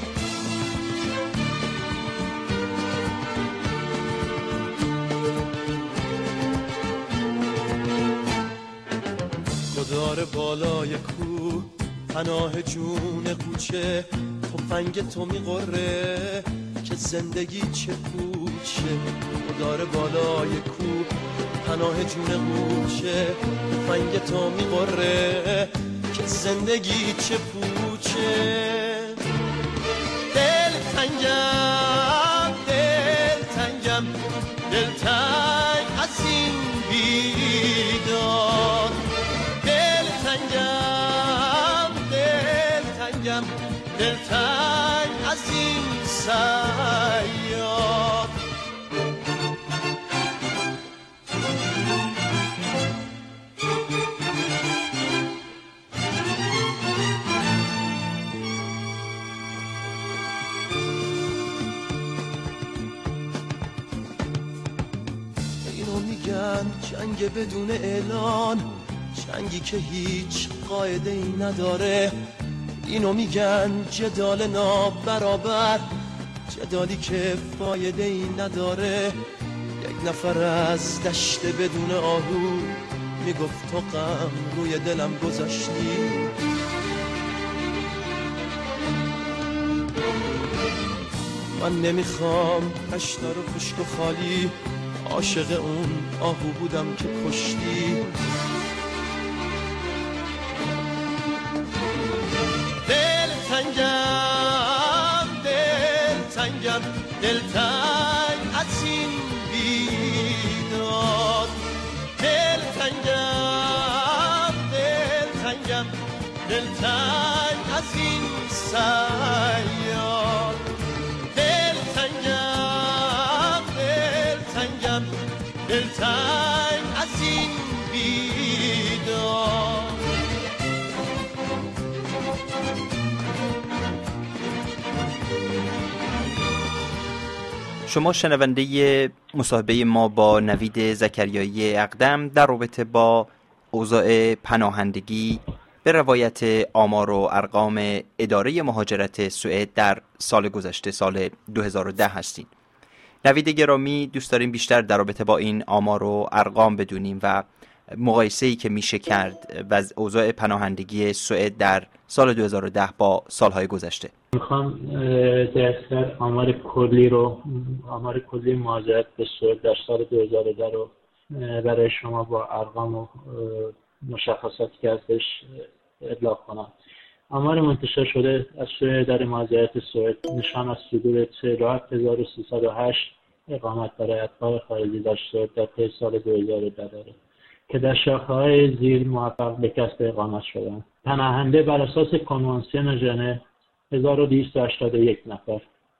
گدار بالای کوه پناه جون کوچه، تفنگ تو میقره که زندگی چه پوچه. گدار بالای کوه پناه جون کوچه، تفنگ تو میقره که زندگی چه پوچه. دلتنگم دلتنگم دلتنگ از این بیداد دلتنگم دلتنگم دلتنگ از این صیاد جنگ بدون اعلان، جنگی که هیچ قاعده ای نداره. اینو میگن جدال نابرابر، جدالی که فایده ای نداره. یک نفر از دشت بدون آهو میگفت تو غم روی دلم گذاشتی. من نمیخوام پشتا رو خشک و خالی، عاشق اون آهو بودم که کشتی. دلتنگم دلتنگم دلتنگ از این بیداد دلتنگم دلتنگم دلتنگ از این صیاد دلتنگ از این بیداد. شما شنونده مصاحبه ما با نوید زکریایی اقدم در رابطه با اوضاع پناهندگی به روایت آمار و ارقام اداره مهاجرت سوئد در سال گذشته، سال 2010 هستید. نوید گرامی، دوست داریم بیشتر در رابطه با این آمار و ارقام بدونیم و مقایسه‌ای که میشه کرد و اوضاع پناهندگی سوئد در سال 2010 با سالهای گذشته. میخوام در آمار کلی مهاجرت به سوئد در سال 2010 رو برای شما با ارقام و مشخصاتی که ازش ابلاغ کنم. آمار منتشر شده از سوی اداره مهاجرت سوئد نشان از صدور 47308 اقامت برای اتباع خارجی در سوئد در طی سال 2010 داره که در شاخه‌های زیر موفق به کسب اقامت شدند. پناهنده بر اساس کنوانسیون ژنو 1281 نفر،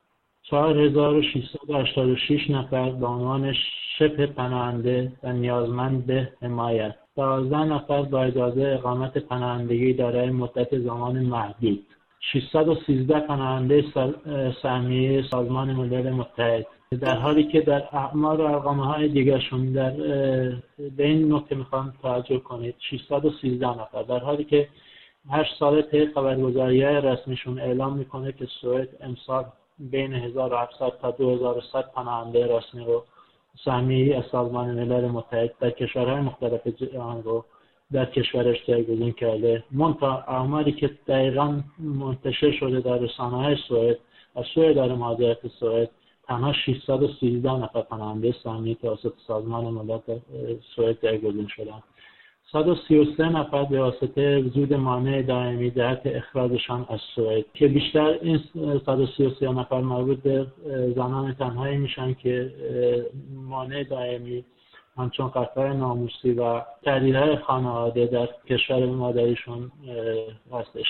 4686 نفر به عنوان شبه پناهنده و نیازمند به حمایت، 12 نفر با اجازه اقامت پناهندگی دارای مدت زمان محدود، 613 پناهنده سهمیه سازمان ملل متحد، در حالی که در اعمار و ارقام‌های دیگرشون به این نکته میخوام توجه کنید 613 نفر، در حالی که 8 سال طی خبرگزاری‌های رسمیشون اعلام میکنه که سوئد امسال بین 1700 تا 2100 پناهنده رسمی رو سهمیه‌ای از سازمان ملل متحد در کشورهای مختلف جهان رو در کشورش جایگزین کرده. منتها آماری که دقیقاً منتشر شده در رسانه‌های سوئد از سوی اداره مهاجرت سوئد تنها 613 نفر پناهنده سهمیه‌ای توسط سازمان ملل سوئد جایگزین شدند. 133 نفر به واسطه وجود مانع دائمی جهت اخراجشان از سوئد که بیشتر این 133 نفر مربوط به زنان تنهایی میشن که مانع دائمی همچون قطع ناموسی و تحریرهای خانواده در کشور مادریشون هستش.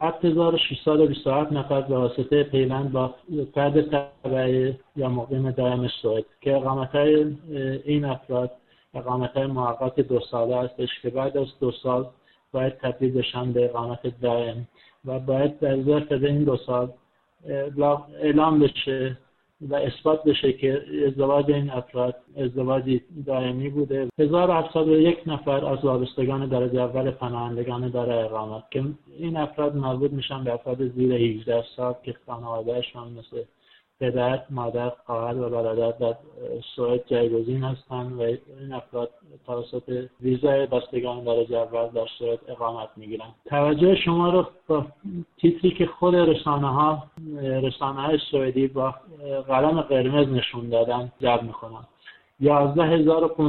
7627 نفر به واسطه پیوند با فرد تبعی یا مقیم دائم سوئد که اقامت‌های این افراد اقامت‌های موقت 2 ساله هستش که بعد از 2 سال باید تبدیل بشن به اقامت دائم و باید در ظرف این 2 سال اعلام بشه و اثبات بشه که ازدواج این افراد ازدواجی دائمی بوده. 1701 نفر از وابستگان درجه اول پناهندگان دارای اقامت که این افراد مربوط میشن به افراد زیر 18 سال که خانواده‌شان مثل پدر، مادر، خواهر و برادر در سوئد جایگزین هستند و این افراد توسط ویزای بستگان درجه اول در سوئد اقامت میگیرند. توجه شما رو با تیتری که خود رسانه‌های سوئدی با قلم قرمز نشون دادن جلب میکنم.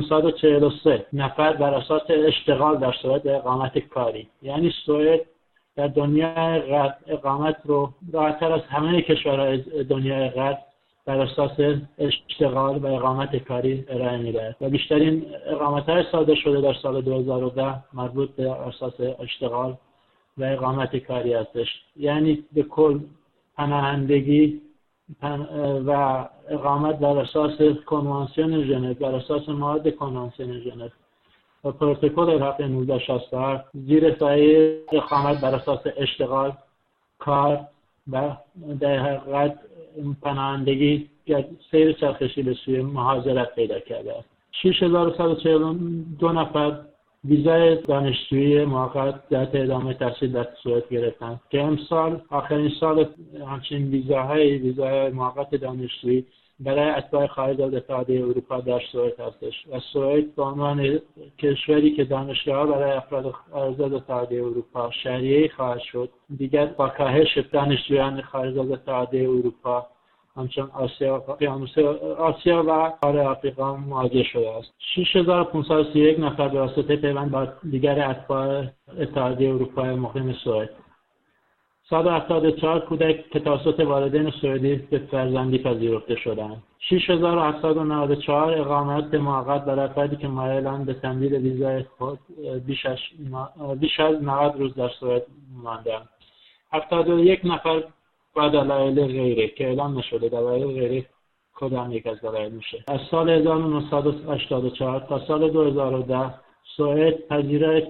11543 نفر بر اساس اشتغال در سوئد اقامت کاری، یعنی سوئد در دنیای غرب اقامت رو راحت‌تر از همه کشورهای دنیای غرب بر اساس اشتغال و اقامت کاری ارائه می‌دهد و بیشترین اقامت‌های صادر شده در سال 2010 مربوط به اساس اشتغال و اقامت کاری هستش. یعنی به کل پناهندگی و اقامت بر اساس کنوانسیون ژنو، بر اساس مواد کنوانسیون ژنو و پروتکل الحاق 1967 زیر سایه اقامت بر اساس اشتغال، کار و در حقیقت پناهندگی یا سیر چرخشی به سوی مهاجرت پیدا کرده است. 6142 نفر ویزای دانشجویی موقت جهت ادامه تحصیل در سوئد گرفتند که امسال آخرین سال همچنین ویزای موقت دانشجویی برای اتباع خارج از اتحادیه اروپا در سوئد هستش و سوئد به عنوان کشوری که دانشگاه‌ها برای افراد خارج از اتحادیه اروپا شهریه‌ای خواهد شد، دیگر با کاهش دانشجویان خارج از اتحادیه اروپا همچون آسیا و قاره آفریقا مواجه شده است. 6531 نفر به واسطه پیوند با دیگر اتباع اتحادیه اروپا مقیم سوئد. 174 کودک که توسط والدین سوئدی به فرزندی پذیرفته شدند. 6794 اقامت موقت برای افرادی که مایلند به تمدید ویزای خود بیش از 90 روز در سوئد ماندند. 71 نفر با دلایل غیره که اعلام نشده، دلایل غیره کدام یک از دلایل میشه. از سال 1984 تا سال 2010 سوئد پذیرای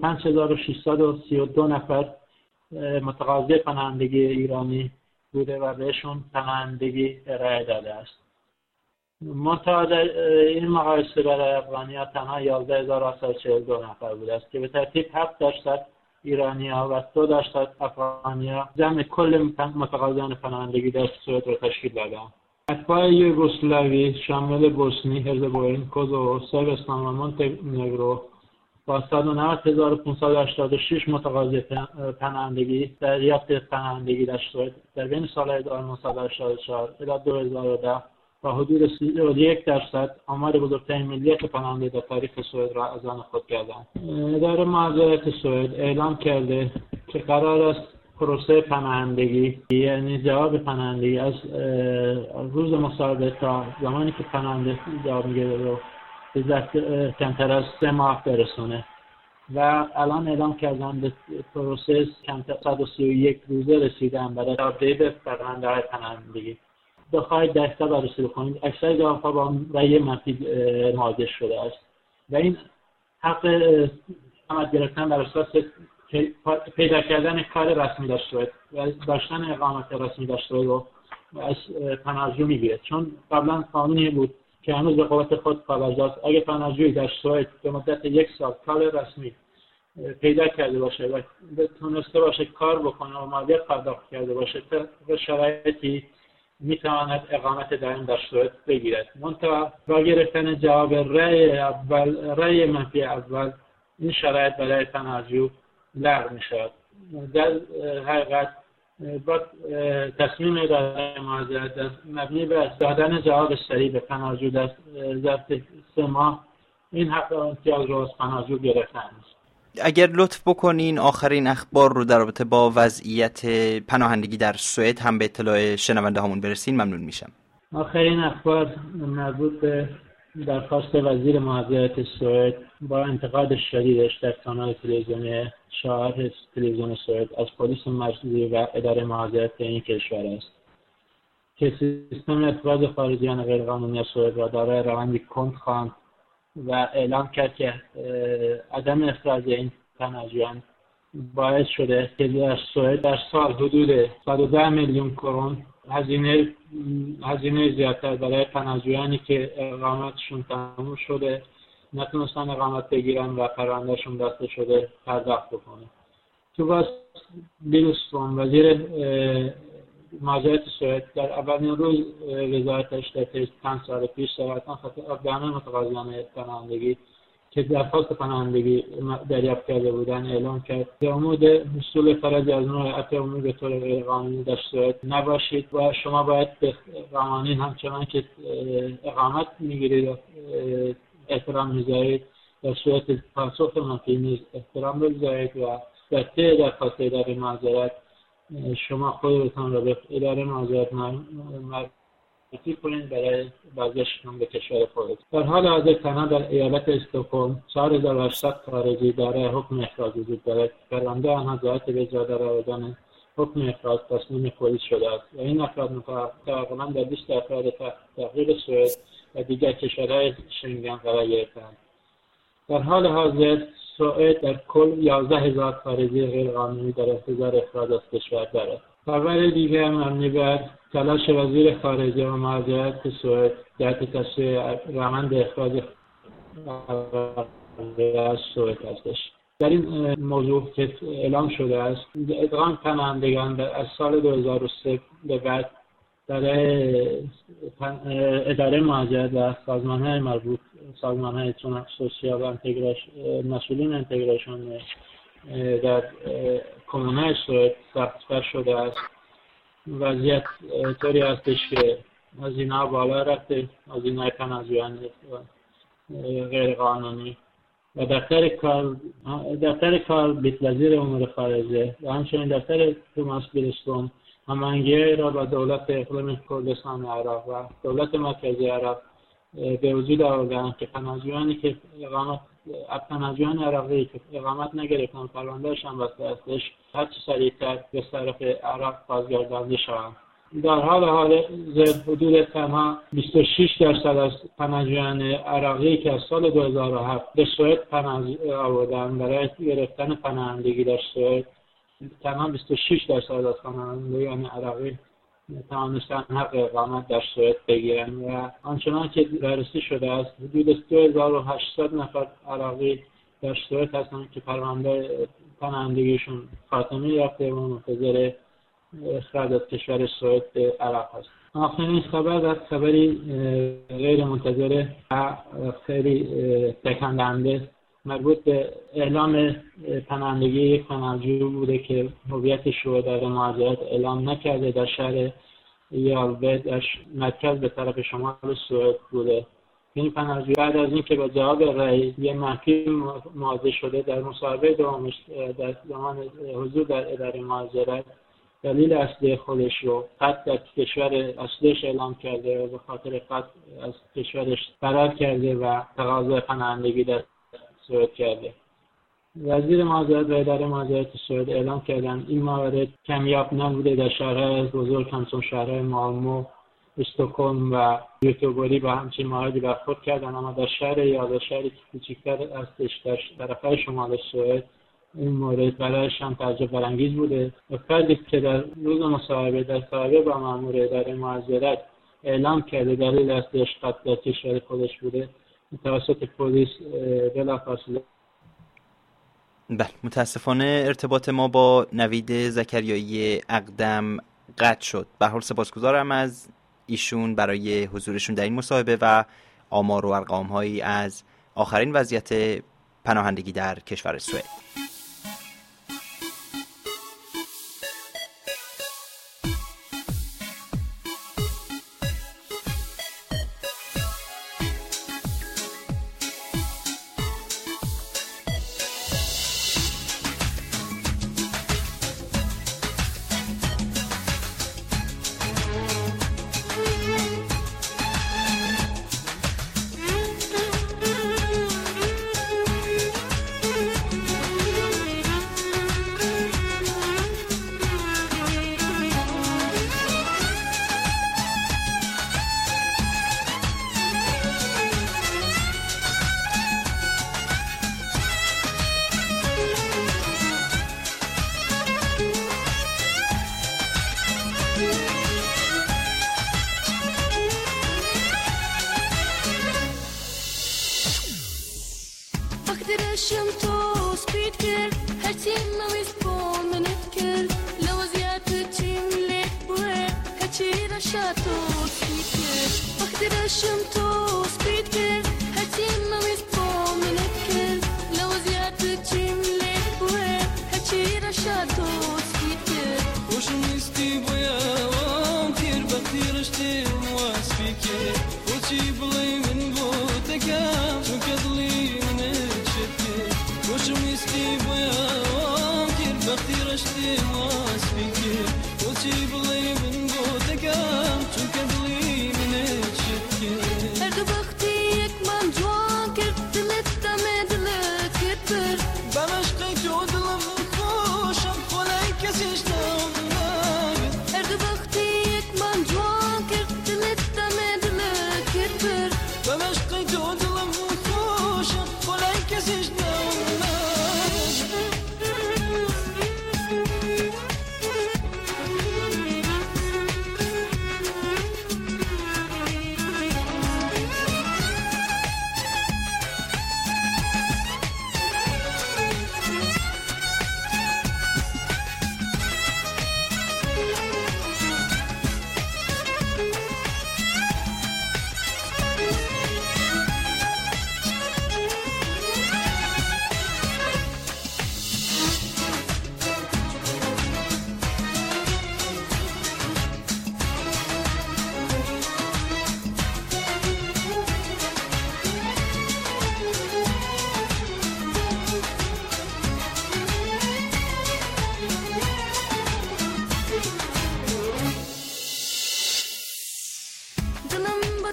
45632 نفر متقاضی پناهندگی ایرانی بوده و بهشون پناهندگی ارائه داده است. منتها این مقایسه برای افغانی‌ها تنها 11742 نفر بوده است که به ترتیب 7% ایرانی‌ها و 2% افغانی‌ها جمع کل متقاضیان پناهندگی در سوئد را تشکیل دادند. اتباع یوگسلاوی شامل بوسنی، هرزگوین، کوزوو، صربستان و مونتنگرو با 190586 متقاضی پناهندگی دریافت پناهندگی در سوئد در بین سال‌های 1984 الی 2010 با حدود 31% آمار بزرگترین ملیت پناهنده در تاریخ سوئد را از آن خود کردند. اداره مهاجرت سوئد اعلام کرده که قرار است پروسه پناهندگی یعنی جواب پناهندگی از روز مصاحبه تا زمانی که پناهنده جواب میگیره رو به کمتر از 3 ماه برسونه و الان اعلام کردن به پروسه کمتر 131 روزه رسیدن برای تبدیل به پرونده پناهندگی. بخواهید دسته بررسی کنید اکثر جواب‌ها با رأی منفی مواجه شده است و این حق اقامت گرفتن بر اساس پیدا کردن کار رسمی در سوئد و داشتن اقامت رسمی در سوئد رو از پناهجو میگیره، چون قبلا قانونی بود که هنوز به قوت خود پابرجاست. اگه پناهجویی در سوئد به مدت 1 سال کار رسمی پیدا کرده باشه و تونسته باشه کار بکنه و مالیات پرداخت کرده باشه به شرایطی میتواند اقامت دائم در سوئد بگیرد. منتها با گرفتن جواب رأی منفی اول این شرایط برای پناهجو لغو میشود. در حقیقت با تصمیم اداره مهاجرت مبنی بر دادن جواب سریع به پناهجو در ظرف 3 ماه این حق امتیاز رو از پناهجو گرفتن است. اگر لطف بکنین آخرین اخبار رو در رابطه با وضعیت پناهندگی در سوئد هم به اطلاع شنونده هامون برسین ممنون میشم. آخرین اخبار مربوط به درخواست وزیر مهاجرت سوئد با انتقاد شدیدش در کانال تلویزیونی شاهر تلویزیون سوئد از پلیس مرکزی و اداره مهاجرت این کشور است که سیستم اخراج خارجیان غیرقانونی سوئد را دارای روندی کند خواند و اعلام کرد که عدم اخراج این پناهجویان باعث شده که در سوئد در سال حدود 110 میلیون کرون هزینه زیادتر برای پناهجویانی که اقامتشون تموم شده نتونستن اقامت بگیرن و پروندهشون بسته شده پرداخت بکنه. توباس بیلستروم وزیر مهاجرت سوئد در اولین روز وزارتش در 5 سال پیش صراحتاً خطاب به همه متقاضیان پناهندگی که درخواست پناهندگی دریافت کرده بودن اعلام کرد که امید حصول فرج از نوع عمومی به طور غیرقانونی در سوئد نباشید و شما باید به قوانین همچنان که اقامت میگیرید احترام میذارید در صورت پاسخ منفی نیز احترام بگذارید و در طی درخواست اداره معذرت شما خودتان را به اداره معذرت معرفی کنید برای بازگشتتان به کشور خودتان. در حال حاضر تنها در ایالت استکهلم 4800 خارجی دارای حکم اخراج وجود دارد. پرونده آنها جهت به اجرا درآوردن حکم اخراج تصمیم پلیس شده است و این افراد تقریبا در 20 افراد تحقیق سوئد و دیگر کشورهای شنگن قرار گرفتند. در حال حاضر سوئد در کل 11000 خارجی غیرقانونی در انتظار اخراج از کشور دارد. خبر دیگر مبنی بر تلاش وزیر خارجه و مهاجرت سوئد جهت تسریع روند اخراج از سوئد هستش. در این موضوع که اعلام شده است ادغام پناهندگان از سال 2003 به بعد برای اداره مهاجرت و سازمان‌های مربوط، سازمان‌های چون سوسیال و مسئولین انتگراسیون در کمون‌های سوئد سخت‌تر شده است. وضعیت طوری هستش که هزینه‌ها بالا رفته، هزینه پناهجویان غیر قانونی و دفتر کار بیت وزیر امور خارجه و همچنین دفتر توماس بیلستون هماهنگی را با دولت اقلیم کردستان عراق و دولت مرکزی عراق به وجود آوردند که پناهجویان عراقی که اقامت نگرفتند پروندهشان بسته استش هر چه سریعتر به طرف عراق بازگردانده شوند. در حال حاضر حدود تنها 26% از پناهجویان عراقی که از سال 2007 به سوئد پناه آوردند برای گرفتن پناهندگی در سوئد، تنها 26% از پناهندگان عراقی توانستند حق اقامت در سوئد بگیرند و آنچنان که بررسی شده است حدود 2800 نفر عراقی در سوئد هستند که پرونده پناهندگیشون خاتمه یافته و منتظر اخراج از کشور سوئد به عراق است. آخرین خبر در خبری غیر منتظره و خیلی تکان دهنده مربوط به اعلام پناهندگی یک پناهجو بوده که هویتش رو در مهاجرت اعلام نکرده در شهر یالبه در مرکز به طرف شمال سوئد بوده. این پناهجو بعد از اینکه با جواب رأی یه منفی مواجه شده در مصاحبه دومش در زمان حضور در اداره مهاجرت دلیل اصلی خودش رو قطع در کشور اصلیش اعلام کرده و به خاطر قطع از کشورش فرار کرده و تقاضای پناهندگی در سوئد کرده. وزیر مهاجرت و اداره مهاجرت سوئد اعلام کردن این موارد کمیاب نبوده. در شهرهای بزرگ همچون شهرهای مالمو، استکهلم و گوتهبوری با همچین مواردی برخورد کردن، اما در شهر یا در شهری که کوچکتر هستش در طرفهای شمال سوئد این مورد برایشان تعجب برانگیز بوده و فردی که در روز مصاحبه با مأمور اداره مهاجرت اعلام کرده دلیل اصلیش قطع در کشور خودش بوده توسط پلیس بلافاصله. بله، متاسفانه ارتباط ما با نوید زکریایی اقدم قطع شد. به هر حال سپاسگزارم از ایشون برای حضورشون در این مصاحبه و آمار و ارقام‌هایی از آخرین وضعیت پناهندگی در کشور سوئد. وشم يستي بيا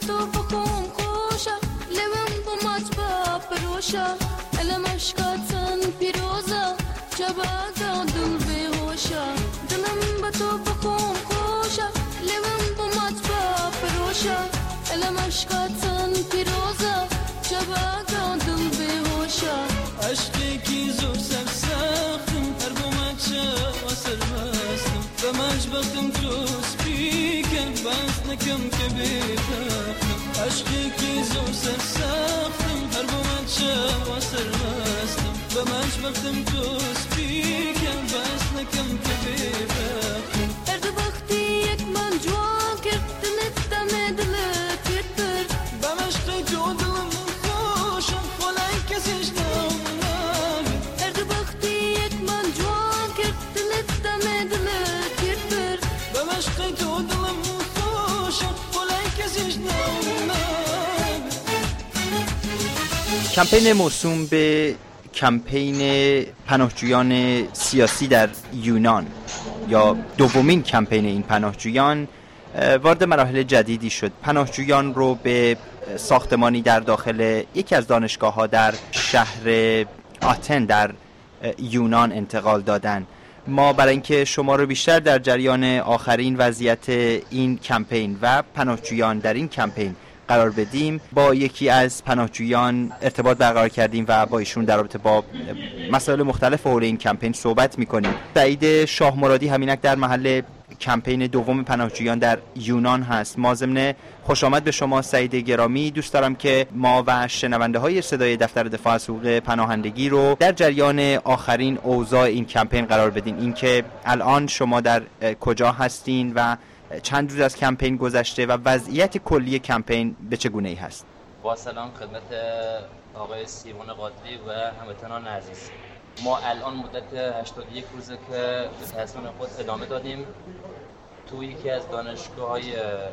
تو بخون خوشا لبم با مطبع بروشا علم اشکاتن پیروزا جباگا دل بیهوشا دلم با تو بخون خوشا لبم با مطبع بروشا علم اشکاتن پیروزا جباگا دل بیهوشا عشقی کی زور سرسختم هر بومچه و سرمستم و مجبختم تو سپیکم بس نکم که بیتختم عشقی کی زور سرسختم هر بومچه و سرمستم و مجبختم تو سپیکم بس نکم که بیتختم هر دو وقتی یک من جوان کرد دلت دم دلت کرد به مشقی تو دلم خوشم خلای کسیش کمپین موسوم به کمپین پناهجویان سیاسی در یونان یا دومین کمپین این پناهجویان وارد مراحل جدیدی شد. پناهجویان رو به ساختمانی در داخل یکی از دانشگاه‌ها در شهر آتن در یونان انتقال دادن. ما برای اینکه شما رو بیشتر در جریان آخرین وضعیت این کمپین و پناهجویان در این کمپین قرار بدیم با یکی از پناهجویان ارتباط برقرار کردیم و با ایشون در رابطه با مسائل مختلف حول این کمپین صحبت می‌کنیم. سعید شاه مرادی همینک در محل کمپین دوم پناهجویان در یونان هست. ما ضمن خوش آمد به شما سعید گرامی دوست دارم که ما و شنونده های صدای دفتر دفاع از حقوق پناهندگی رو در جریان آخرین اوضاع این کمپین قرار بدیم. اینکه الان شما در کجا هستین و چند روز از کمپین گذشته و وضعیت کلی کمپین به چگونه ای هست؟ با سلام خدمت آقای سیروان قادری و هموطنان عزیز. ما الان مدت 81 روزه که به تحصیل خود ادامه دادیم توی یکی از دانشگاه‌های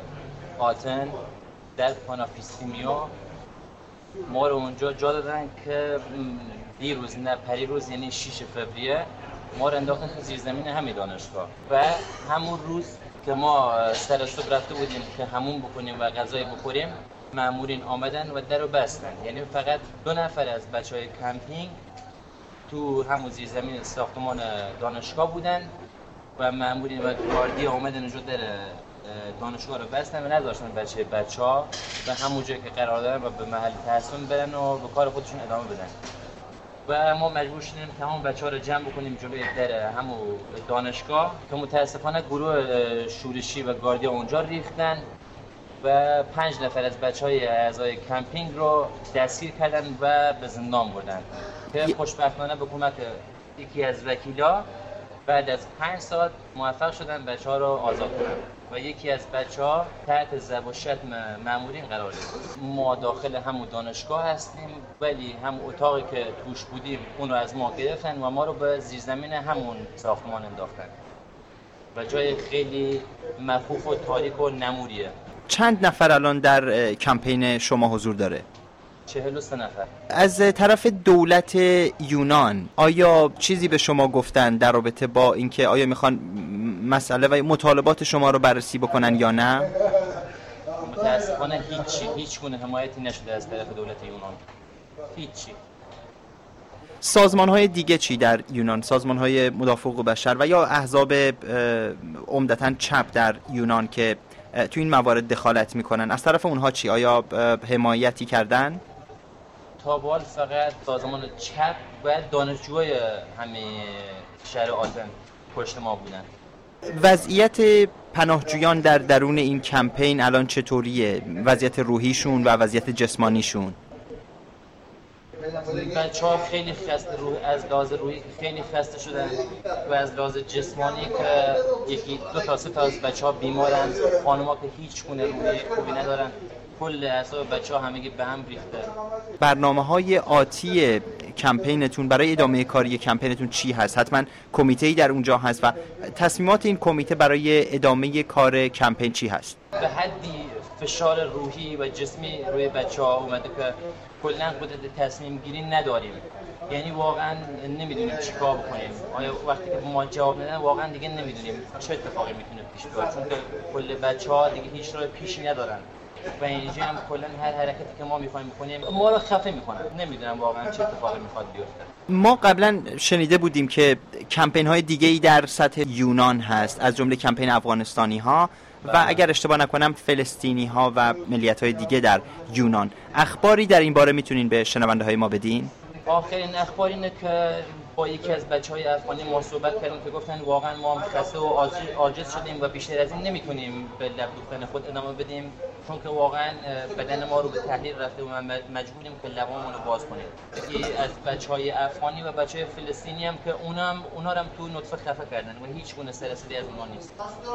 آتن در پانافیستیمیا. ما رو اونجا جا دادن که دیروز نه پریروز یعنی 6 فوریه ما رو انداختن تو زیرزمین همین دانشگاه و همون روز که ما سر صبح رفته بودیم که همون بکنیم و غذای بخوریم مامورین آمدن و در رو بستن. یعنی فقط 2 نفر از بچهای کمپینگ تو همون زیرزمین ساختمان دانشگاه بودن و مامورین و گاردی آمدن اونجا در دانشگاه رو بستن و نذاشتن بچه‌ها و همون جایی که قرار دارن و به محل تحصیل برن و به کار خودشون ادامه بدن. و ما مجبور شدیم تمام بچه‌ها رو جمع بکنیم جلوی در همون دانشگاه که متاسفانه گروه شورشی و گاردیا اونجا ریختن و 5 نفر از بچهای اعضای کمپینگ رو دستگیر کردن و به زندان بردن که خوشبختانه به کمک یکی از وکیلا بعد از 5 ساعت موفق شدن بچه‌ها رو آزاد کنن و یکی از بچه‌ها تحت ضرب و شتم مامورین قرار گرفت. ما داخل همون دانشگاه هستیم ولی هم اتاقی که توش بودیم اون رو از ما گرفتن و ما رو به زیرزمین همون ساختمان انداختن و جای خیلی مخوف و تاریک و نموریه. چند نفر الان در کمپین شما حضور داره؟ 43 نفر. از طرف دولت یونان آیا چیزی به شما گفتن در رابطه با اینکه آیا میخوان مسئله و مطالبات شما رو بررسی بکنن یا نه؟ متاسفانه هیچ گونه حمایتی نشده از طرف دولت یونان. هیچی. سازمان‌های دیگه چی در یونان؟ سازمان‌های مدافع حقوق بشر و یا احزاب عمدتاً چپ در یونان که تو این موارد دخالت میکنن از طرف اونها چی؟ آیا حمایتی کردن؟ تا به حال فقط سازمان چپ و دانشجوهای همه شهر آتن پشت ما بودن. وضعیت پناهجویان در درون این کمپین الان چطوریه؟ وضعیت روحیشون و وضعیت جسمانیشون؟ بچه‌ها خیلی خسته از لحاظ روحی خیلی خسته شدن و از لحاظ جسمانی که یکی 2 تا 3 تا از بچه‌ها بیمارن، خانم‌ها که هیچ گونه روحی خوبی ندارن، کل اعصاب بچه‌ها همگی به هم ریخته. برنامه‌های آتی کمپینتون برای ادامه کاری کمپینتون چی هست؟ حتما کمیته‌ای در اونجا هست و تصمیمات این کمیته برای ادامه کار کمپین چی هست؟ به حدی فشار روحی و جسمی روی بچه‌ها اومده که کلاً قدرت تصمیم گیری نداریم. یعنی واقعاً نمیدونیم چیکار بکنیم. آیا وقتی که ما جواب ندن واقعاً دیگه نمیدونیم چه اتفاقی میتونه پیش بیاد، چون که کل بچه‌ها دیگه هیچ راه پیشی ندارن. و اینجا هم کلا هر حرکتی که ما می‌خوایم بکنیم ما رو خفه می‌کنن. نمیدونم واقعا چه اتفاقی می‌خواد بیفته. ما قبلا شنیده بودیم که کمپین‌های دیگه‌ای در سطح یونان هست، از جمله کمپین افغانستانی‌ها و اگر اشتباه نکنم فلسطینی‌ها و ملیت‌های دیگه در یونان. اخباری در این باره میتونین به شنونده‌های ما بدین؟ آخرین اخبار اینه که با یکی از بچه‌های افغانی ما صحبت کردیم که گفتن واقعا ما هم خسته و عاجز شدیم و بیشتر از این نمیتونیم به لب دوختن خود ادامه بدیم، چون که واقعا بدن ما رو به تحلیل رفته و مجبوریم که لبامون رو باز کنیم. یکی از بچه‌های افغانی و بچه‌های فلسطینی هم که اونا هم تو نطفه خفه کردن و هیچ گونه سررسیدی از اونها نیست.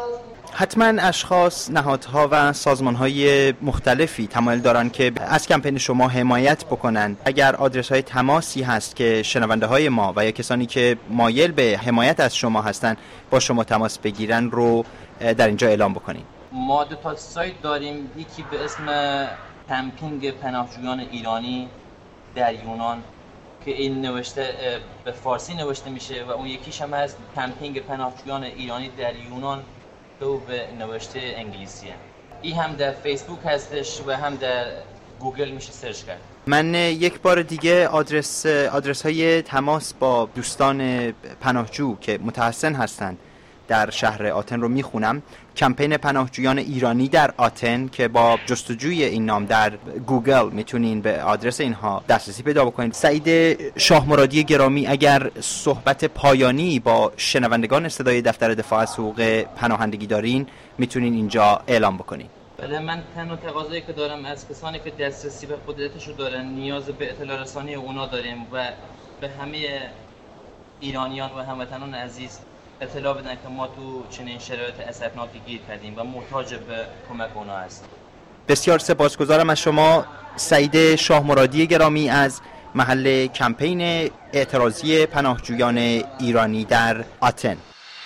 حتما اشخاص، نهادها و سازمان‌های مختلفی تمایل دارن که از کمپین شما حمایت بکنن. اگر آدرس‌های تماسی هست که شنونده‌های ما و یا کسانی که مایل به حمایت از شما هستن با شما تماس بگیرن رو در اینجا اعلام بکنید. ما دو تا سایت داریم، یکی به اسم کمپینگ پناهجویان ایرانی در یونان که این نوشته به فارسی نوشته میشه و اون یکیش هم هست کمپینگ پناهجویان ایرانی در یونان که به نوشته انگلیسیه. این هم در فیسبوک هستش و هم در گوگل میشه سرچ کرد. من یک بار دیگه آدرس های تماس با دوستان پناهجو که متحسن هستند در شهر آتن رو میخونم. کمپین پناهجویان ایرانی در آتن که با جستجوی این نام در گوگل میتونین به آدرس اینها دسترسی پیدا بکنید. سعید شاه مرادی گرامی، اگر صحبت پایانی با شنوندگان صدای دفتر دفاع از حقوق پناهندگی دارین میتونین اینجا اعلام بکنین. بله، من تنها تقاضایی که دارم از کسانی که دسترسی به قدرتشو دارن نیاز به اطلاع رسانی اونا داریم و به همه ایرانیان و هموطنان عزیز اطلاع بدن که ما تو چنین شرایط اسفناکی گیر کردیم و محتاج به کمک اونا هستیم. بسیار سپاسگزارم از شما سعید شاه مرادی گرامی از محل کمپین اعتراضی پناهجویان ایرانی در آتن.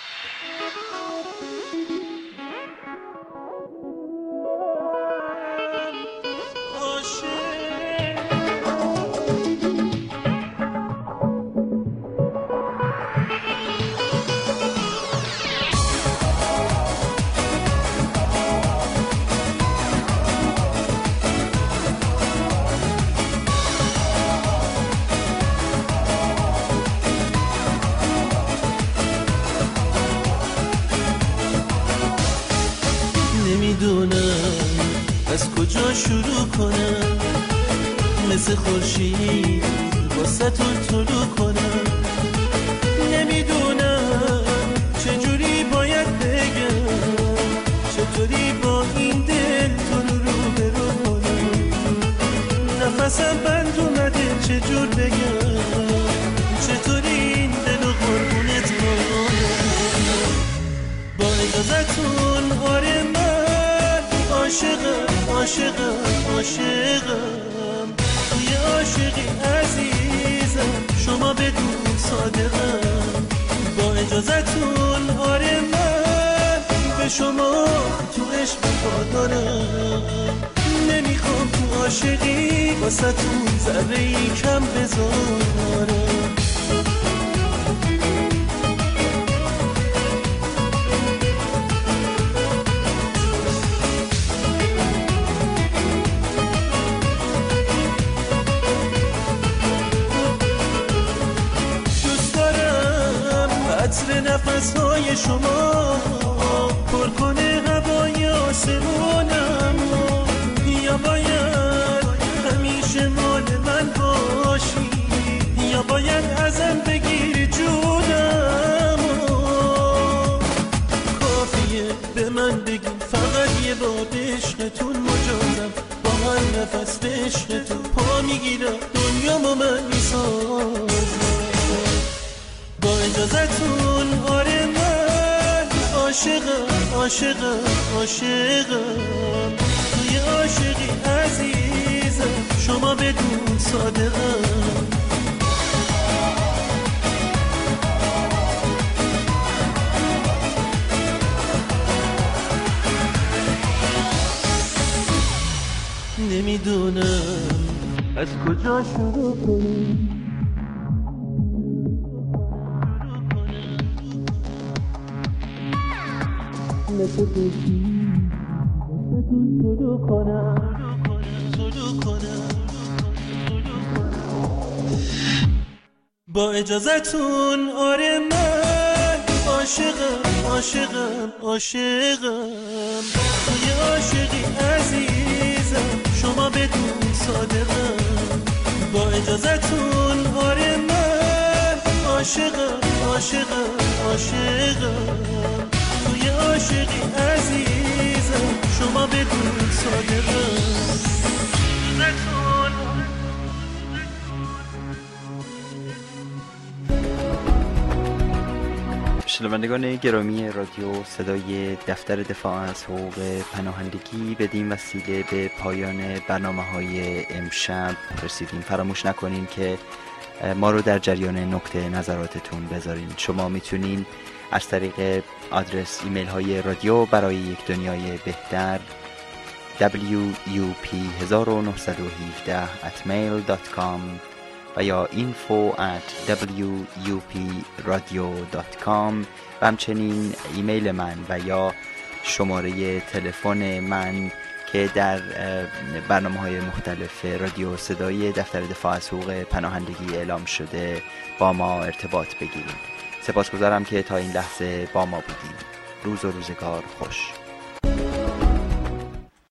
از کجا شروع کنم، مثل خورشید واسه تو طلوع کنم. نمیدونم چجوری باید بگم، چطوری با این دل تو رو به رو کنم. نفسم بند اومده چجور بگم، چطوری این دل و قربونت کنم. با اجازتون آره من عاشقم توی عاشقی عزیزم، شما بدون صادقم. با اجازتون آره من به شما تو عشق وفادارم. نمیخوام تو عاشقی واسه تون ذره‌ای کم بذارم. عطر نفس‌های شما پر کنه هوای آسمونم. یا باید همیشه مال من باشی، یا باید ازم بگیری جونم. کافیه به من بگی فقط یه بار عشقتون مجازم. با هر نفس به عشقتون پا میگیرم، دنیامو من میسازم. با اجازتون آره من عاشقم توی عاشقی عزیزم، شما بدون صادقم. نمیدونم از کجا شروع کنم، مثل دوشی با اجازتون آره من عاشقم توی عاشقی عزیزم شما بدون صادقم با اجازتون آره من عاشقم توی عاشقی عزیزم شما بدون صادقم شنوندگان گرامی رادیو صدای دفتر دفاع از حقوق پناهندگی، بدین وسیله به پایان برنامه‌های امشب رسیدیم. فراموش نکنین که ما رو در جریان نقطه نظراتتون بذارین. شما میتونین از طریق آدرس ایمیل های رادیو برای یک دنیای بهتر WUP1917@mail.com و یا info@wupradio.com و همچنین ایمیل من و یا شماره تلفن من که در برنامه‌های مختلف رادیو صدای دفتر دفاع از حقوق پناهندگی اعلام شده با ما ارتباط بگیرید. سپاسگزارم که تا این لحظه با ما بودید. روز و روزگار خوش.